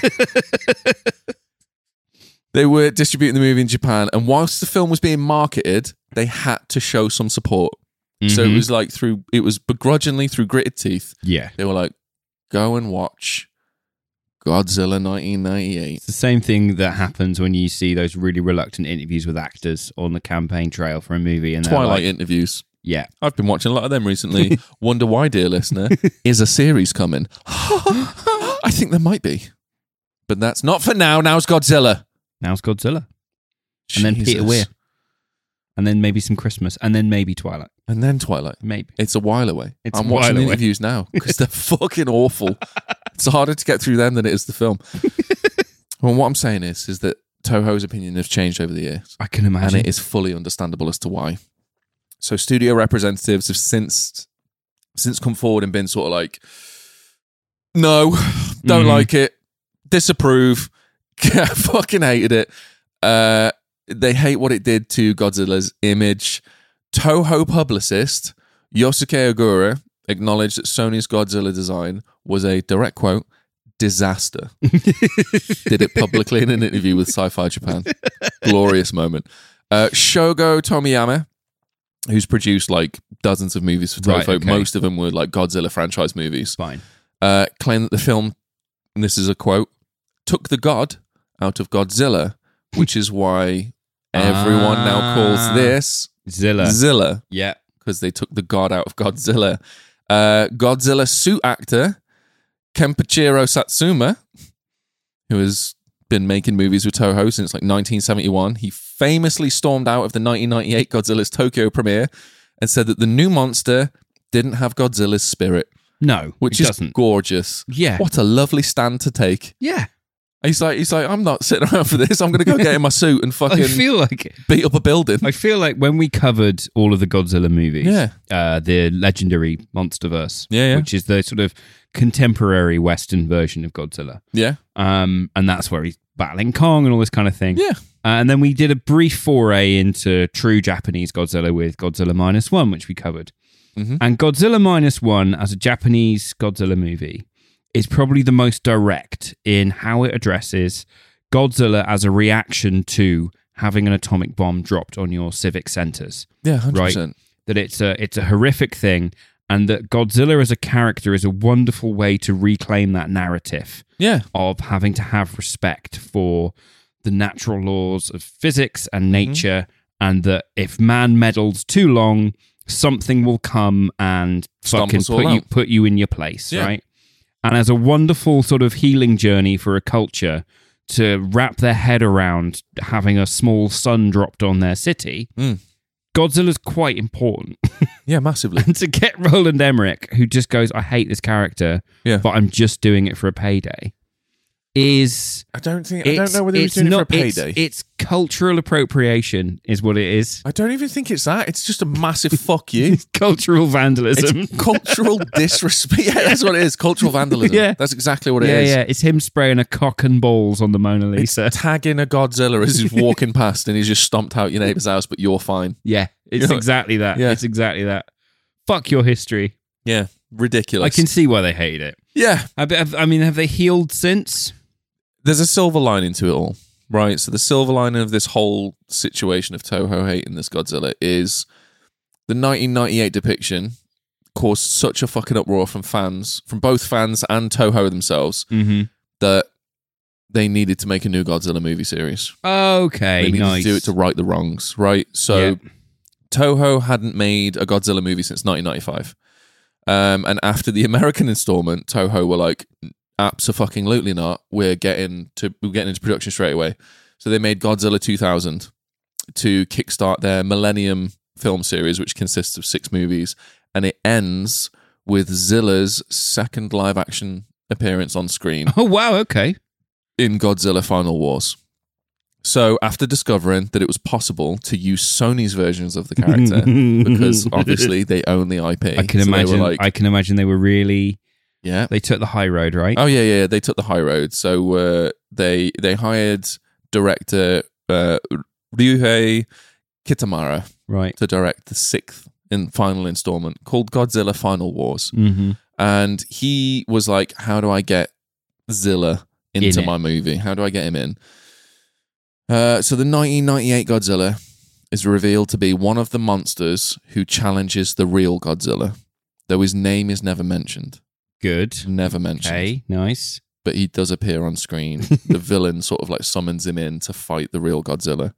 They were distributing the movie in Japan, and whilst the film was being marketed, they had to show some support. So it was like it was begrudgingly through gritted teeth. Yeah. They were like, go and watch Godzilla 1998. It's the same thing that happens when you see those really reluctant interviews with actors on the campaign trail for a movie. And they're Twilight like, interviews. yeah. I've been watching a lot of them recently. Wonder why, dear listener, is a series coming? I think there might be. But that's not for now. Now's Godzilla. Now's Godzilla. And then Peter Jesus. Weir. And then maybe some Christmas. And then maybe Twilight. And then Twilight. Maybe. It's a while away. It's I'm a while watching away. interviews now because they're fucking awful. It's harder to get through them than it is the film. Well, what I'm saying is that Toho's opinion has changed over the years. I can imagine. And it is fully understandable as to why. So studio representatives have since come forward and been sort of like, no, don't like it, disapprove, fucking hated it. They hate what it did to Godzilla's image. Toho publicist Yosuke Ogura acknowledged that Sony's Godzilla design was a, direct quote, disaster. Did it publicly in an interview with Sci-Fi Japan. Glorious moment. Shogo Tomiyama, who's produced like dozens of movies for Toho, Right, okay. most of them were like Godzilla franchise movies, Fine. claimed that the film, and this is a quote, took the god out of Godzilla, which is why everyone now calls this Zilla. Zilla, Yeah. because they took the god out of Godzilla. Godzilla suit actor Kenpachiro Satsuma, who has been making movies with Toho since like 1971, he famously stormed out of the 1998 Godzilla's Tokyo premiere and said that the new monster didn't have Godzilla's spirit, No, which it is doesn't. gorgeous. Yeah. What a lovely stand to take. Yeah. He's like, I'm not sitting around for this. I'm going to go get in my suit and fucking beat up a building. I feel like when we covered all of the Godzilla movies, the legendary MonsterVerse, which is the sort of contemporary Western version of Godzilla. Yeah. And that's where he's battling Kong and all this kind of thing. Yeah. And then we did a brief foray into true Japanese Godzilla with Godzilla -1, which we covered. Mm-hmm. And Godzilla -1 as a Japanese Godzilla movie is probably the most direct in how it addresses Godzilla as a reaction to having an atomic bomb dropped on your civic centers. Yeah, 100%. Right? That it's a horrific thing, and that Godzilla as a character is a wonderful way to reclaim that narrative of having to have respect for the natural laws of physics and nature, and that if man meddles too long, something will come and fucking put you in your place, right? And as a wonderful sort of healing journey for a culture to wrap their head around having a small sun dropped on their city, Godzilla's quite important. Yeah, massively. And to get Roland Emmerich, who just goes, I hate this character, but I'm just doing it for a payday, I don't know whether he's doing it for a payday. It's cultural appropriation is what it is. I don't even think it's that. It's just a massive fuck you. It's cultural vandalism. It's cultural disrespect. Yeah, that's what it is. Cultural vandalism. Yeah. That's exactly what it is. Yeah, it's him spraying a cock and balls on the Mona Lisa. It's tagging a Godzilla as he's walking past and he's just stomped out your neighbour's house, but you're fine. Yeah, it's exactly that. Yeah. It's exactly that. Fuck your history. Yeah, ridiculous. I can see why they hate it. Yeah. I mean, have they healed since? There's a silver lining to it all, right? So the silver lining of this whole situation of Toho hating this Godzilla is the 1998 depiction caused such a fucking uproar from fans, from both fans and Toho themselves, that they needed to make a new Godzilla movie series. Okay, they needed to do it to right the wrongs, right? So Toho hadn't made a Godzilla movie since 1995. And after the American installment, Toho were like, absolutely not. We're getting into production straight away. So they made Godzilla 2000 to kickstart their Millennium film series, which consists of 6 movies, and it ends with Zilla's second live action appearance on screen. Oh wow, okay. In Godzilla Final Wars. So after discovering that it was possible to use Sony's versions of the character, because obviously they own the IP, I can imagine they were really. Yeah, they took the high road, right? Oh yeah, they took the high road. So they hired director Ryuhei Kitamura, right, to direct the 6th and final installment called Godzilla Final Wars. And he was like, "How do I get Zilla into my movie? How do I get him in?" So the 1998 Godzilla is revealed to be one of the monsters who challenges the real Godzilla, though his name is never mentioned. Good. Never mentioned. Okay, nice. But he does appear on screen. The villain sort of like summons him in to fight the real Godzilla.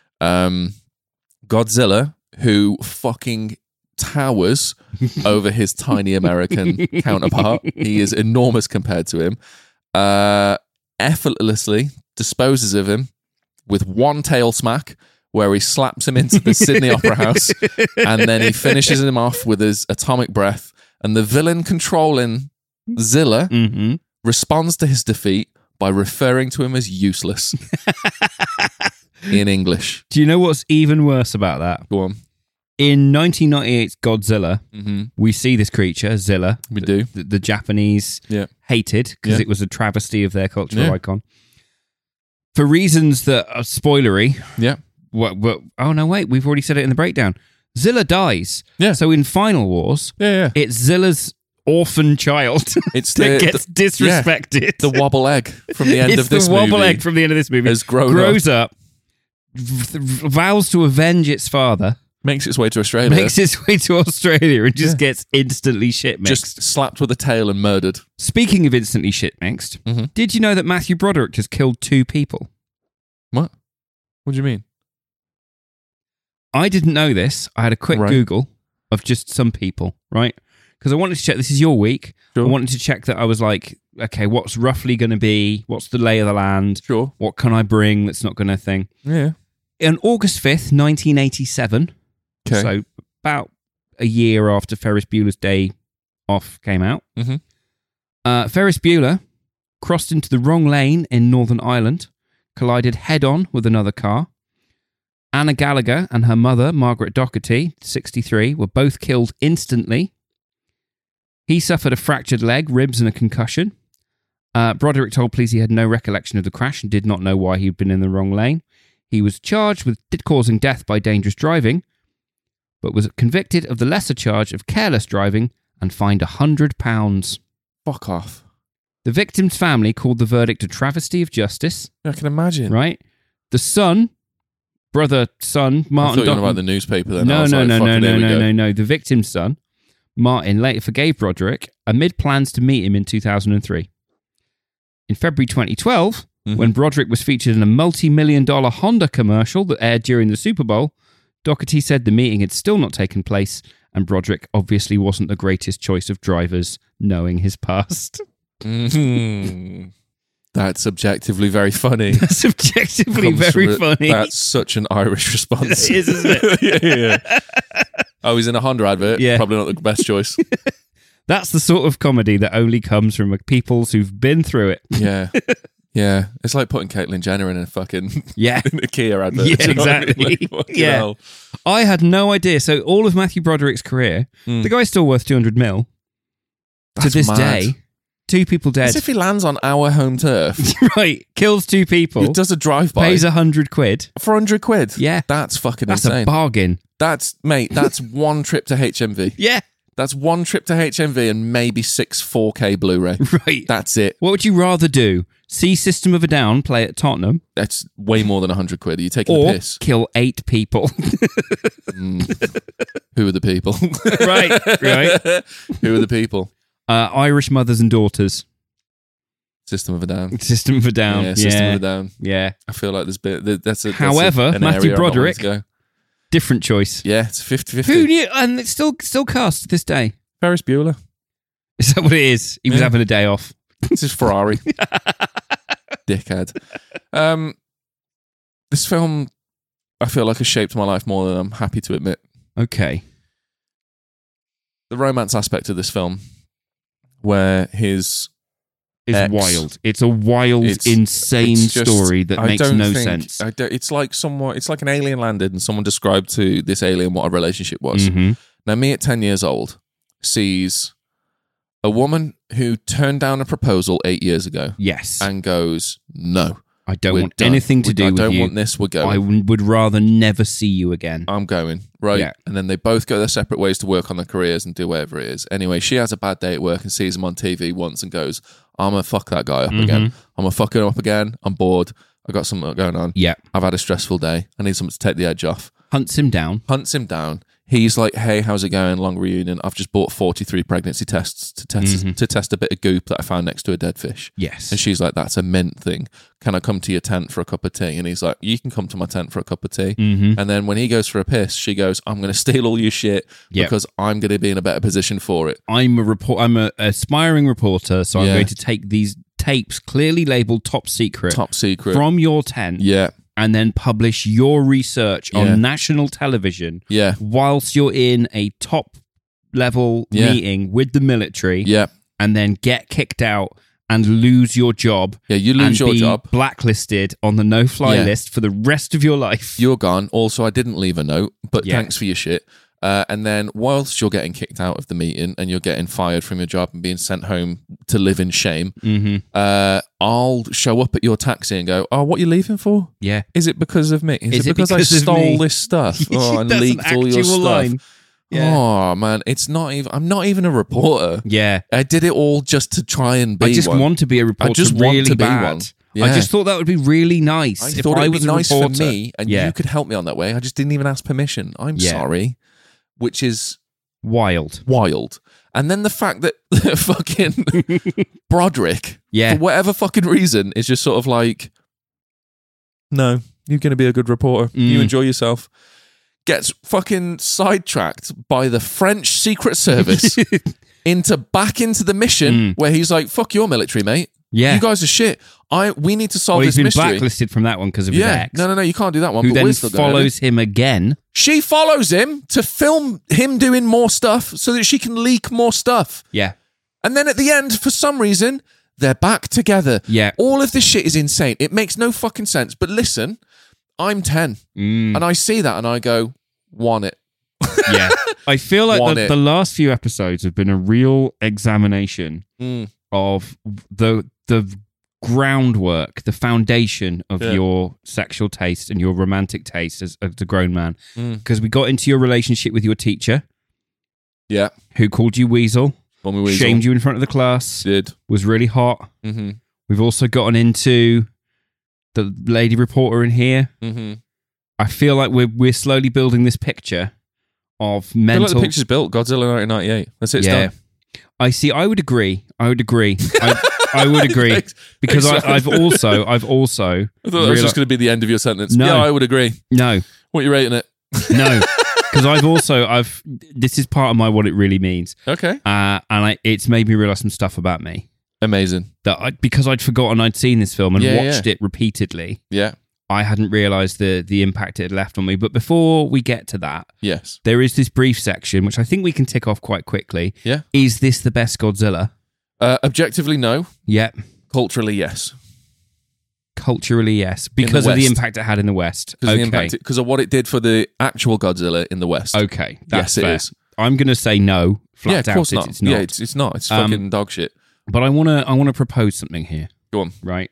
Godzilla, who fucking towers over his tiny American counterpart. He is enormous compared to him. Effortlessly disposes of him with one tail smack, where he slaps him into the Sydney Opera House, and then he finishes him off with his atomic breath. And the villain controlling Zilla responds to his defeat by referring to him as useless in English. Do you know what's even worse about that? Go on. In 1998's Godzilla, we see this creature, Zilla. We do. The Japanese hated because it was a travesty of their cultural icon. For reasons that are spoilery. Yeah. Oh, no, wait. We've already said it in the breakdown. Zilla dies. Yeah. So in Final Wars, it's Zilla's orphan child that gets disrespected. The wobble egg from the end of this movie. The wobble egg from the end of this movie grows up, vows to avenge its father. Makes its way to Australia. And just gets instantly shit mixed. Just slapped with a tail and murdered. Speaking of instantly shit mixed, did you know that Matthew Broderick has killed 2 people? What? What do you mean? I didn't know this. I had a quick Google of just some people, right? Because I wanted to check, this is your week. Sure. I wanted to check that I was like, okay, what's roughly going to be, what's the lay of the land? Sure. What can I bring that's not going to thing? Yeah. On August 5th, 1987, so about a year after Ferris Bueller's Day Off came out, Ferris Bueller crossed into the wrong lane in Northern Ireland, collided head-on with another car. Anna Gallagher and her mother, Margaret Doherty, 63, were both killed instantly. He suffered a fractured leg, ribs, and a concussion. Broderick told police he had no recollection of the crash and did not know why he'd been in the wrong lane. He was charged with causing death by dangerous driving, but was convicted of the lesser charge of careless driving and fined £100. Fuck off. The victim's family called the verdict a travesty of justice. I can imagine. Right? The son, Martin. I thought you were about the newspaper then. No. No. The victim's son, Martin, later forgave Broderick amid plans to meet him in 2003. In February 2012, when Broderick was featured in a multi-million-dollar Honda commercial that aired during the Super Bowl, Doherty said the meeting had still not taken place, and Broderick obviously wasn't the greatest choice of drivers, knowing his past. That's objectively very funny. That's objectively very funny. That's such an Irish response. It is, isn't it? Yeah. Oh, he's in a Honda advert. Yeah. Probably not the best choice. That's the sort of comedy that only comes from peoples who've been through it. Yeah. Yeah. It's like putting Caitlyn Jenner in a fucking in a Kia advert. Yeah, You know what I mean? exactly. Like, Yeah. hell. I had no idea. So all of Matthew Broderick's career, the guy's still worth 200 mil. That's to this mad. day, 2 people dead. As if he lands on our home turf. Right, kills 2 people. He does a drive-by. Pays £100. for 100 quid. Yeah. That's fucking That's insane. a bargain. That's one trip to HMV. Yeah. That's one trip to HMV and maybe 6 4K Blu-ray. Right. That's it. What would you rather do? See System of a Down play at Tottenham? That's way more than 100 quid. Are you taking Or the piss? kill 8 people? Who are the people? right. Who are the people? Irish mothers and daughters. System of a Down. System of a Down. Yeah, System of a Down. Yeah. I feel like However, an Matthew area I'm not willing Broderick- to go. Different choice. Yeah, it's 50-50. Who knew? And it's still cast to this day. Ferris Bueller. Is that what it is? He was having a day off. This is Ferrari. Dickhead. This film, I feel like, has shaped my life more than I'm happy to admit. Okay. The romance aspect of this film, where his It's X. wild. It's a wild, insane it's just- story that I makes don't no think- sense. It's like an alien landed and someone described to this alien what a relationship was. Mhm. Now, me at 10 years old sees a woman who turned down a proposal 8 years ago Yes. and goes, no, I don't we're want done. anything to do I with don't you. want this, we're going. I would rather never see you again. I'm going, right? Yeah. And then they both go their separate ways to work on their careers and do whatever it is. Anyway, she has a bad day at work and sees him on TV once and goes, I'm going to fuck that guy up again. I'm going to fuck him up again. I'm bored. I got something going on. Yeah. I've had a stressful day. I need something to take the edge off. Hunts him down. Hunts him down. He's like, hey, how's it going? Long reunion. I've just bought 43 pregnancy tests to test a bit of goop that I found next to a dead fish. Yes. And she's like, that's a mint thing. Can I come to your tent for a cup of tea? And he's like, you can come to my tent for a cup of tea. And then when he goes for a piss, she goes, I'm going to steal all your shit Yep. because I'm going to be in a better position for it. I'm an aspiring reporter, so I'm Yeah. going to take these tapes clearly labeled top secret Top secret. from your tent Yeah. and then publish your research Yeah. on national television Yeah. whilst you're in a top level Yeah. meeting with the military Yeah. and then get kicked out and lose your job. Yeah. You lose and your be job. blacklisted on the no-fly Yeah. list for the rest of your life. You're gone. Also, I didn't leave a note, but Yeah. thanks for your shit. And then whilst you're getting kicked out of the meeting and you're getting fired from your job and being sent home to live in shame, I'll show up at your taxi and go, oh, what are you leaving for? Yeah. Is it because of me? Is Is it it because I because of stole me? this stuff? Oh, and That's an leaked all your actual stuff. line. Yeah. Oh, man. I'm not even a reporter. Yeah. I did it all just to try and be I just one. want to be a reporter. I just really want to be bad. one. I Yeah. just thought that would be really nice. I if thought I it would was be a nice reporter. for me and Yeah. you could help me on that way. I just didn't even ask permission. I'm Yeah. sorry. Which is Wild. wild. And then the fact that fucking Broderick, Yeah. for whatever fucking reason, is just sort of like, no, you're going to be a good reporter. You enjoy yourself. Gets fucking sidetracked by the French Secret Service back into the mission where he's like, fuck your military, mate. Yeah. You guys are shit. We need to solve Well, this he's been mystery. blacklisted from that one because of his Yeah. ex. No, you can't do that one. Who but then we're still going ahead. follows him again. She follows him to film him doing more stuff so that she can leak more stuff. Yeah. And then at the end, for some reason, They're back together. Yeah. All of this shit is insane. It makes no fucking sense. But listen, I'm 10. And I see that and I go, want it. Yeah. I feel like Want it. the last few episodes have been a real examination of the groundwork, the foundation of your sexual taste and your romantic taste as a grown man. Because we got into your relationship with your teacher. Yeah. Who called you Weasel. Call me Weasel. Shamed you in front of the class. Did. Was really hot. Mm-hmm. We've also gotten into the lady reporter in here. Mm-hmm. I feel like we're slowly building this picture of mental... I feel like the picture's built. Godzilla 1998. That's it. It's done. I see. I would agree. I would agree. Because I've also. I thought that was just going to be the end of your sentence. No. Yeah, I would agree. No. What are you rating it? No. Because this is part of my what it really means. Okay. It's made me realize some stuff about me. Amazing. Because I'd forgotten I'd seen this film and watched it repeatedly. Yeah. I hadn't realised the impact it had left on me. But before we get to that, yes, there is this brief section, which I think we can tick off quite quickly. Yeah. Is this the best Godzilla? Objectively, no. Yep. Culturally, yes. Culturally, yes. Because of the impact it had in the West. Because of what it did for the actual Godzilla in the West. Okay. That's yes, fair. It is. I'm going to say no. Flat out, of course not. It's not. Yeah, it's not. It's fucking dog shit. But I want to propose something here. Go on. Right.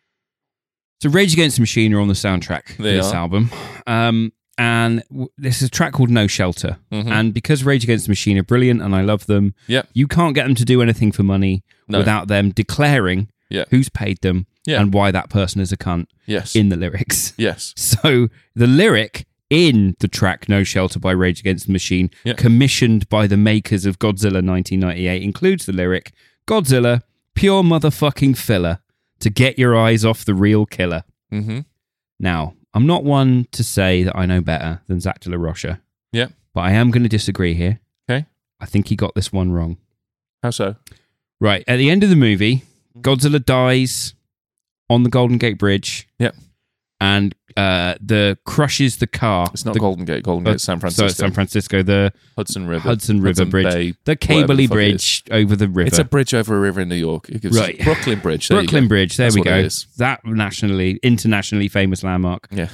So Rage Against the Machine are on the soundtrack for this album. And this is a track called No Shelter. Mm-hmm. And because Rage Against the Machine are brilliant and I love them, you can't get them to do anything for money without them declaring who's paid them and why that person is a cunt in the lyrics. Yes. So the lyric in the track No Shelter by Rage Against the Machine, commissioned by the makers of Godzilla 1998, includes the lyric, Godzilla, pure motherfucking filler, to get your eyes off the real killer. Mm-hmm. Now, I'm not one to say that I know better than Zach De La Rocha. Yeah. But I am going to disagree here. Okay. I think he got this one wrong. How so? Right. At the end of the movie, Godzilla dies on the Golden Gate Bridge. Yep. And crushes the car. It's not Golden Gate. Golden Gate's San Francisco. So it's San Francisco, the Hudson River Bridge. Bay, the Cabley Bridge over the river. It's a bridge over a river in New York. It gives Brooklyn Bridge. Brooklyn Bridge. There That's we go. It is. That internationally famous landmark. Yeah.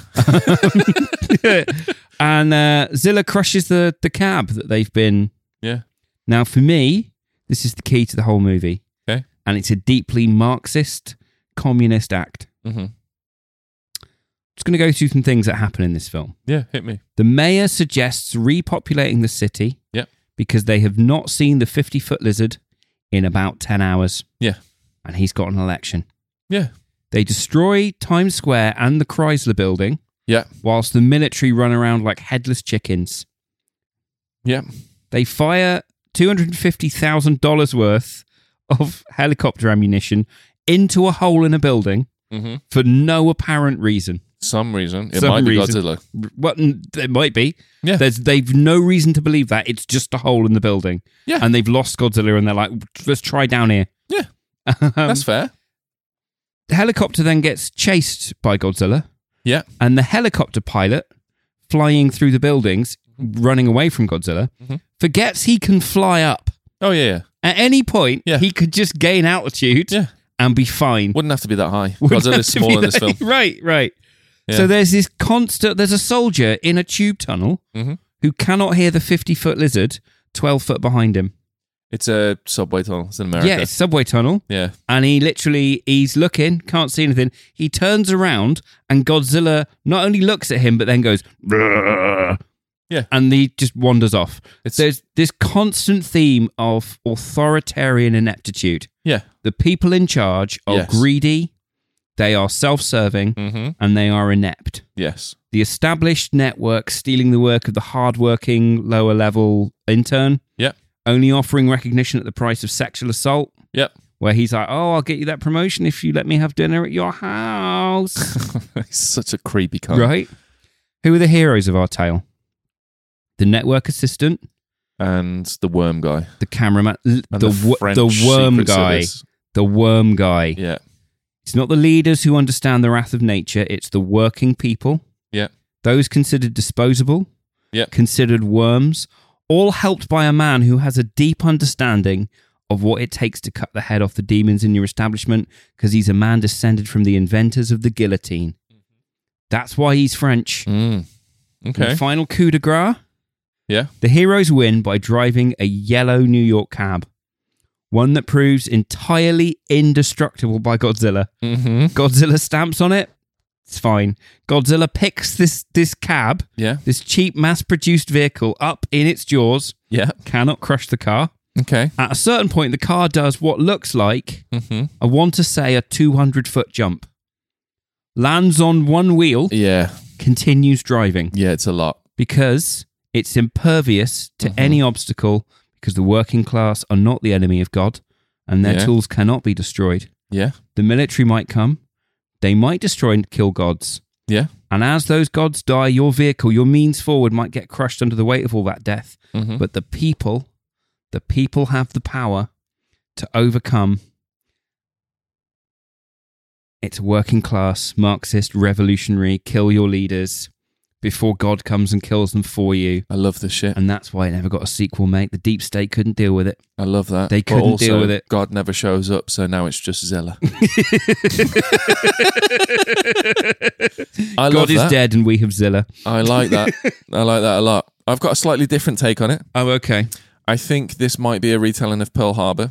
And Zilla crushes the cab that they've been. Yeah. Now, for me, this is the key to the whole movie. Okay. And it's a deeply Marxist, communist act. Mm-hmm. Just going to go through some things that happen in this film. Yeah, hit me. The mayor suggests repopulating the city because they have not seen the 50-foot lizard in about 10 hours. Yeah. And he's got an election. Yeah. They destroy Times Square and the Chrysler Building. Yeah. Whilst the military run around like headless chickens. Yeah. They fire $250,000 worth of helicopter ammunition into a hole in a building for no apparent reason. Some reason. It might be Godzilla. Well, it might be. Yeah. They've no reason to believe that. It's just a hole in the building. Yeah. And they've lost Godzilla and they're like, let's try down here. Yeah. That's fair. The helicopter then gets chased by Godzilla. Yeah. And the helicopter pilot, flying through the buildings, running away from Godzilla, forgets he can fly up. Oh, yeah. At any point, he could just gain altitude and be fine. Wouldn't have to be that high. Godzilla's small in this film. Right. Yeah. So there's there's a soldier in a tube tunnel who cannot hear the 50-foot lizard 12 foot behind him. It's a subway tunnel. It's in America. Yeah, it's a subway tunnel. Yeah. And he's looking, can't see anything. He turns around and Godzilla not only looks at him, but then goes, "Brrr." Yeah. And he just wanders off. There's this constant theme of authoritarian ineptitude. Yeah. The people in charge are greedy, they are self-serving, and they are inept. Yes. The established network stealing the work of the hard-working, lower-level intern. Yep. Only offering recognition at the price of sexual assault. Yep. Where he's like, oh, I'll get you that promotion if you let me have dinner at your house. He's such a creepy cunt. Right? Who are the heroes of our tale? The network assistant. And the worm guy. The cameraman. The worm guy. Service. The worm guy. Yeah. It's not the leaders who understand the wrath of nature. It's the working people. Yeah. Those considered disposable. Yeah. Considered worms. All helped by a man who has a deep understanding of what it takes to cut the head off the demons in your establishment, because he's a man descended from the inventors of the guillotine. That's why he's French. Okay. The final coup de grace. Yeah. The heroes win by driving a yellow New York cab. One that proves entirely indestructible by Godzilla. Mm-hmm. Godzilla stamps on it. It's fine. Godzilla picks this cab, Yeah. this cheap mass-produced vehicle, up in its jaws. Yeah. Cannot crush the car. Okay. At a certain point, the car does what looks like, I want to say, a 200-foot jump. Lands on one wheel, Yeah. continues driving. Yeah, it's a lot. Because it's impervious to any obstacle, because the working class are not the enemy of God, and their tools cannot be destroyed. Yeah. The military might come. They might destroy and kill gods. Yeah. And as those gods die, your vehicle, your means forward might get crushed under the weight of all that death. But the people have the power to overcome. It's working class, Marxist, revolutionary, kill your leaders before God comes and kills them for you. I love this shit. And that's why it never got a sequel, mate. The deep state couldn't deal with it. I love that. They But couldn't also, deal with it. God never shows up, so now it's just Zilla. I love God is that. dead and we have Zilla. I like that. I like that a lot. I've got a slightly different take on it. Oh, okay. I think this might be a retelling of Pearl Harbor.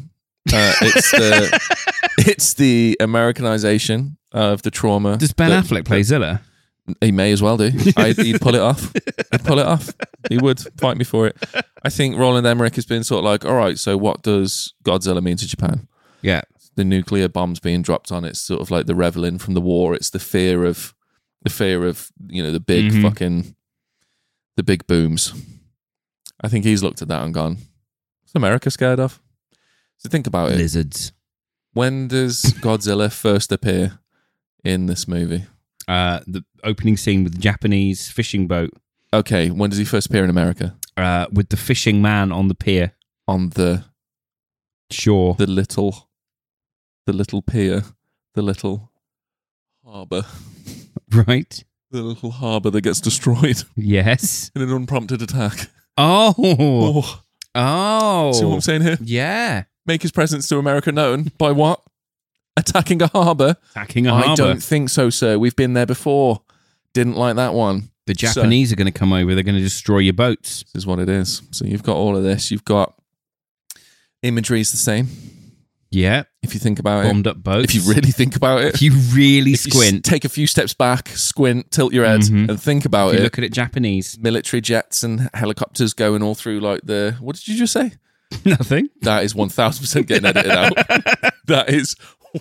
It's the Americanization of the trauma. Does Ben Affleck play Zilla? He may as well do. He'd pull it off. He'd pull it off. He would fight me for it. I think Roland Emmerich has been sort of like, all right, so what does Godzilla mean to Japan? Yeah. The nuclear bombs being dropped on it's sort of like the reveling from the war. It's the fear of the big the big booms. I think he's looked at that and gone, what's America scared of? So think about it. Lizards. When does Godzilla first appear in this movie? The opening scene with the Japanese fishing boat. Okay, when does he first appear in America? With the fishing man on the pier. On the shore. The little pier. The little harbour. Right. The little harbour that gets destroyed. Yes. In an unprompted attack. Oh. See what I'm saying here? Yeah. Make his presence to America known by what? Attacking a harbour? Attacking a harbour. I don't think so, sir. We've been there before. Didn't like that one. The Japanese are going to come over. They're going to destroy your boats. This is what it is. So you've got all of this. You've got imagery is the same. Yeah. If you think about Bombed up boats. If you really think about it. If you really if squint. You take a few steps back, squint, tilt your head and think about it. Look at it Japanese. Military jets and helicopters going all through like the... What did you just say? Nothing. That is 1,000% getting edited out. That is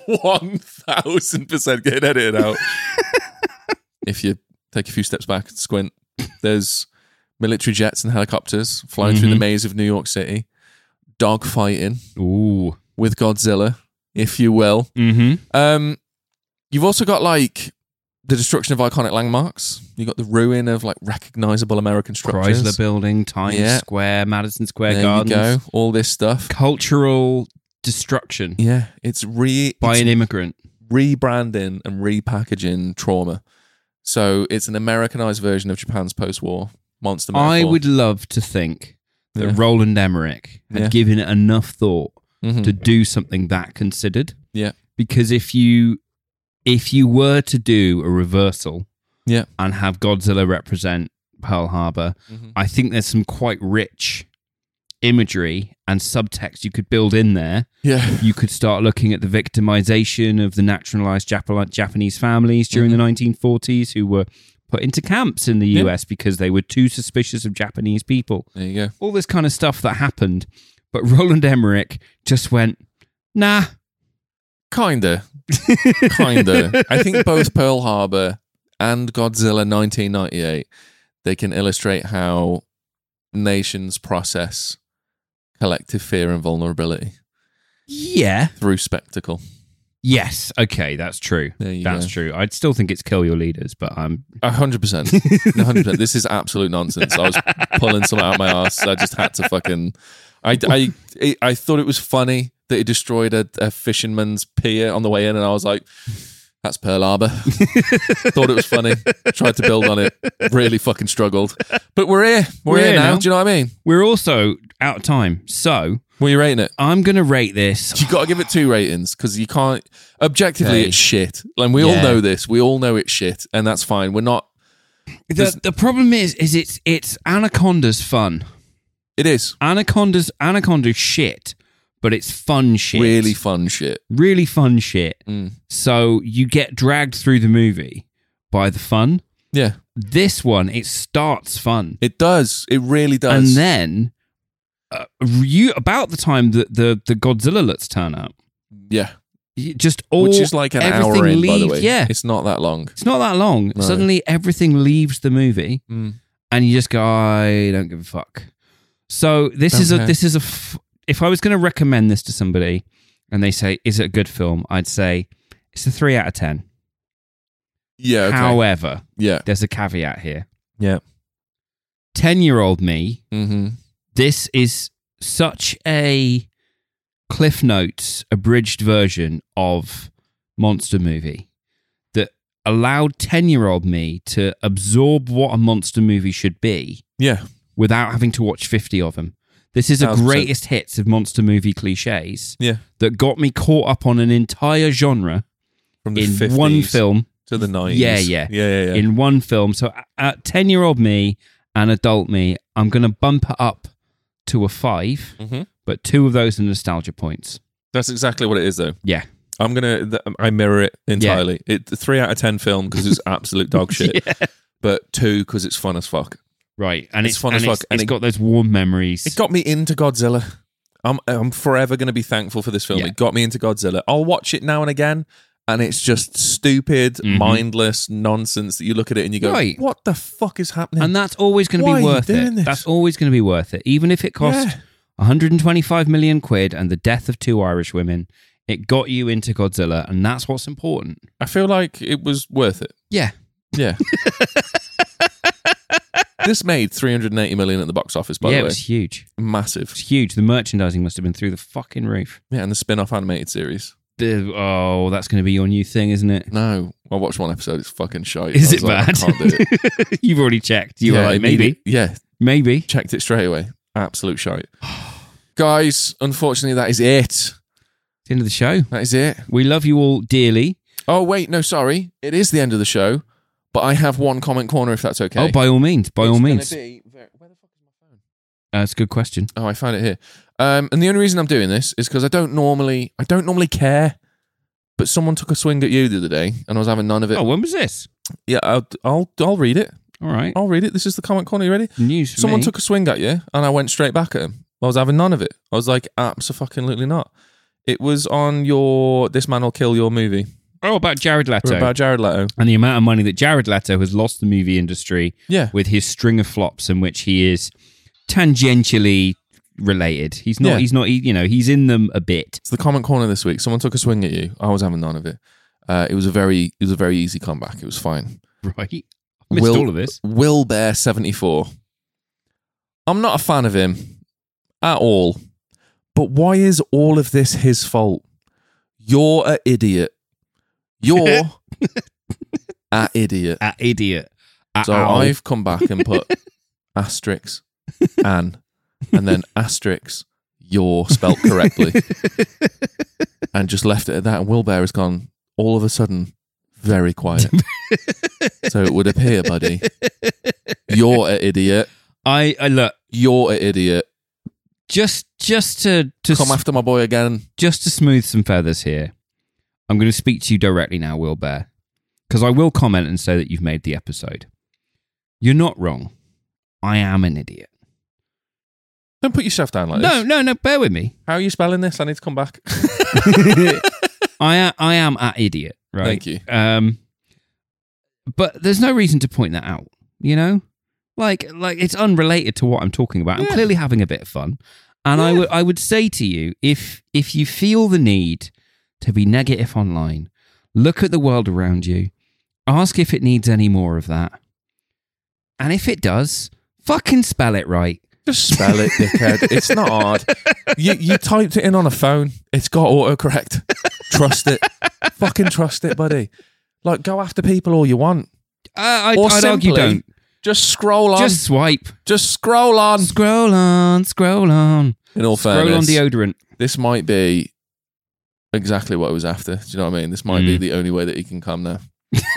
1,000% getting edited out. If you take a few steps back and squint, there's military jets and helicopters flying through the maze of New York City, dog fighting with Godzilla, if you will. You've also got like the destruction of iconic landmarks. You've got the ruin of like recognizable American structures. Chrysler Building, Times Square, Madison Square Gardens. There you go. All this stuff. Cultural destruction. Yeah. It's by an immigrant. Rebranding and repackaging trauma. So it's an Americanized version of Japan's post-war monster metaphor. I would love to think that Roland Emmerich had given it enough thought to do something that considered. Yeah. Because if you were to do a reversal and have Godzilla represent Pearl Harbor, I think there's some quite rich imagery and subtext you could build in there. Yeah. You could start looking at the victimization of the naturalized Japanese families during the 1940s who were put into camps in the US because they were too suspicious of Japanese people. There you go. All this kind of stuff that happened. But Roland Emmerich just went, nah. Kinda. I think both Pearl Harbor and Godzilla 1998, they can illustrate how nations process collective fear and vulnerability. Yeah. Through spectacle. Yes. Okay, that's true. That's true. I'd still think it's kill your leaders, but I'm 100%. 100%. This is absolute nonsense. I was pulling some out of my arse. I just had to fucking... I thought it was funny that he destroyed a fisherman's pier on the way in, and I was like, That's Pearl Harbor. Thought it was funny. Tried to build on it. Really fucking struggled. But we're here. We're here now. Do you know what I mean? We're also out of time. So, what are you rating it? I'm going to rate this. You got to give it 2 ratings because you can't. Objectively, It's shit. Like we all know this. We all know it's shit, and that's fine. We're not. The problem is it's Anaconda's fun. It is Anaconda's shit, but it's fun shit. Really fun shit. Really fun shit. So you get dragged through the movie by the fun. Yeah. This one, it starts fun. It does. It really does. And then, about the time that the Godzilla lets turn up. Yeah. Which is like an hour in, by the way. Yeah. It's not that long. It's not that long. No. Suddenly everything leaves the movie and you just go, I don't give a fuck. So if I was going to recommend this to somebody and they say, is it a good film? I'd say it's a 3 out of 10. Yeah. Okay. However, there's a caveat here. Yeah. 10-year-old me, this is such a Cliff Notes abridged version of Monster Movie that allowed 10-year-old me to absorb what a monster movie should be. Yeah. Without having to watch 50 of them. This is a greatest hits of monster movie cliches that got me caught up on an entire genre from the in 50s one film to the 90s. Yeah. In one film. So at 10-year-old me and adult me, I'm going to bump it up to a 5, but 2 of those are nostalgia points. That's exactly what it is, though. Yeah. I mirror it entirely. It's a 3 out of 10 film because it's absolute dog shit, but 2 because it's fun as fuck. Right, and it's fun as fuck. It's got those warm memories. It got me into Godzilla. I'm forever going to be thankful for this film. It got me into Godzilla. I'll watch it now and again, and it's just stupid, mindless nonsense that you look at it and you go, what the fuck is happening? And that's always going to be worth it. This? That's always going to be worth it. Even if it cost 125 million quid and the death of 2 Irish women, it got you into Godzilla, and that's what's important. I feel like it was worth it. Yeah. Yeah. This made 380 million at the box office, by the way. Yeah, it was huge. Massive. It's huge. The merchandising must have been through the fucking roof. Yeah, and the spin-off animated series. That's going to be your new thing, isn't it? No. I watched one episode. It's fucking shite. Is it bad? I can't do it. You've already checked. You were like, maybe. Yeah. Maybe. Checked it straight away. Absolute shite. Guys, unfortunately, that is it. It's the end of the show. That is it. We love you all dearly. Oh, wait. No, sorry. It is the end of the show. But I have one comment corner, if that's okay. Oh, by all means. By all means. Where the fuck is my phone? That's a good question. Oh, I found it here. And the only reason I'm doing this is because I don't normally care. But someone took a swing at you the other day, and I was having none of it. Oh, when was this? Yeah, I'll read it. All right. I'll read it. This is the comment corner. You ready? News for Someone me. took a swing at you, and I went straight back at him. I was having none of it. I was like, absolutely not. It was on your This Man Will Kill Your movie. Oh, about Jared Leto. About Jared Leto. And the amount of money that Jared Leto has lost the movie industry with his string of flops in which he is tangentially related. He's not, he's in them a bit. It's the comment corner this week. Someone took a swing at you. I was having none of it. It was a very easy comeback. It was fine. Right. I missed all of this. Will Bear 74. I'm not a fan of him at all. But why is all of this his fault? You're an idiot. You're an idiot. An idiot. So I've come back and put asterisk and then asterisk you're spelt correctly and just left it at that. And Will Bear has gone all of a sudden very quiet. So it would appear, buddy, you're an idiot. I look. You're an idiot. Just to come after my boy again. Just to smooth some feathers here. I'm going to speak to you directly now, Will Bear, because I will comment and say that you've made the episode. You're not wrong. I am an idiot. Don't put yourself down like this. No, bear with me. How are you spelling this? I need to come back. I am an idiot, right? Thank you. But there's no reason to point that out, you know? Like it's unrelated to what I'm talking about. I'm clearly having a bit of fun. And I would say to you, if you feel the need to be negative online, look at the world around you, ask if it needs any more of that. And if it does, fucking spell it right. Just spell it, dickhead. It's not hard. You typed it in on a phone. It's got autocorrect. Trust it. Fucking trust it, buddy. Like, go after people all you want. I'd Or argue simply, don't. Just scroll on. Just swipe. Just scroll on. Scroll on. Scroll on. In all Scroll on fairness, deodorant. this might be exactly what I was after. Do you know what I mean? This might be the only way that he can come now.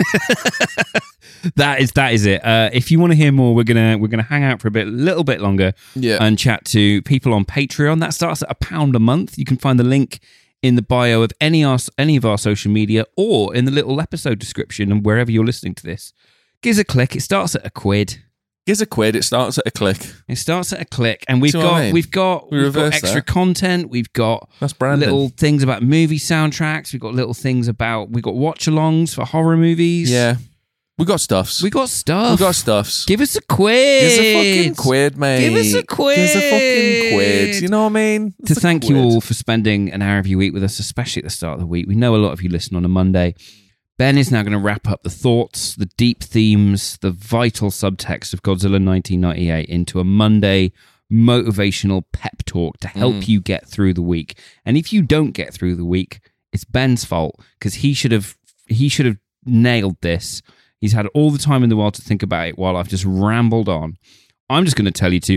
That is it. If you want to hear more, we're gonna hang out for a little bit longer, and chat to people on Patreon. That starts at £1 a month. You can find the link in the bio of any of our social media, or in the little episode description, and wherever you're listening to this. Give us a click. It starts at £1. Give us a quid. It starts at a click. It starts at a click, and we've See what I mean? we've got extra that. content. We've got That's branding. little things about movie soundtracks. We've got little things we've got watch-alongs for horror movies. Yeah. We got stuffs. We got stuff. We got stuffs. Give us a quid. Give us a fucking quid, mate. Give us a quid. Give us a fucking quid. You know what I mean? To thank you all for spending an hour of your week with us, especially at the start of the week. We know a lot of you listen on a Monday. Ben is now going to wrap up the thoughts, the deep themes, the vital subtext of Godzilla 1998 into a Monday motivational pep talk to help you get through the week. And if you don't get through the week, it's Ben's fault, because he should have nailed this. He's had all the time in the world to think about it while I've just rambled on. I'm just going to tell you to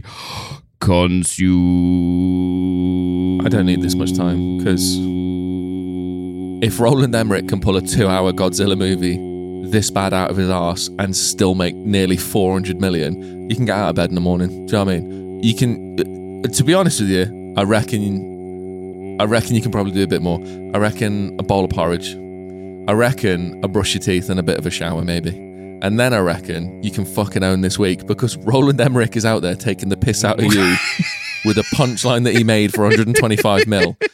consume. I don't need this much time, because if Roland Emmerich can pull a 2-hour Godzilla movie this bad out of his arse and still make nearly 400 million, you can get out of bed in the morning. Do you know what I mean? You can, to be honest with you, I reckon you can probably do a bit more. I reckon a bowl of porridge. I reckon a brush your teeth and a bit of a shower, maybe. And then I reckon you can fucking own this week, because Roland Emmerich is out there taking the piss out of you with a punchline that he made for 125 mil.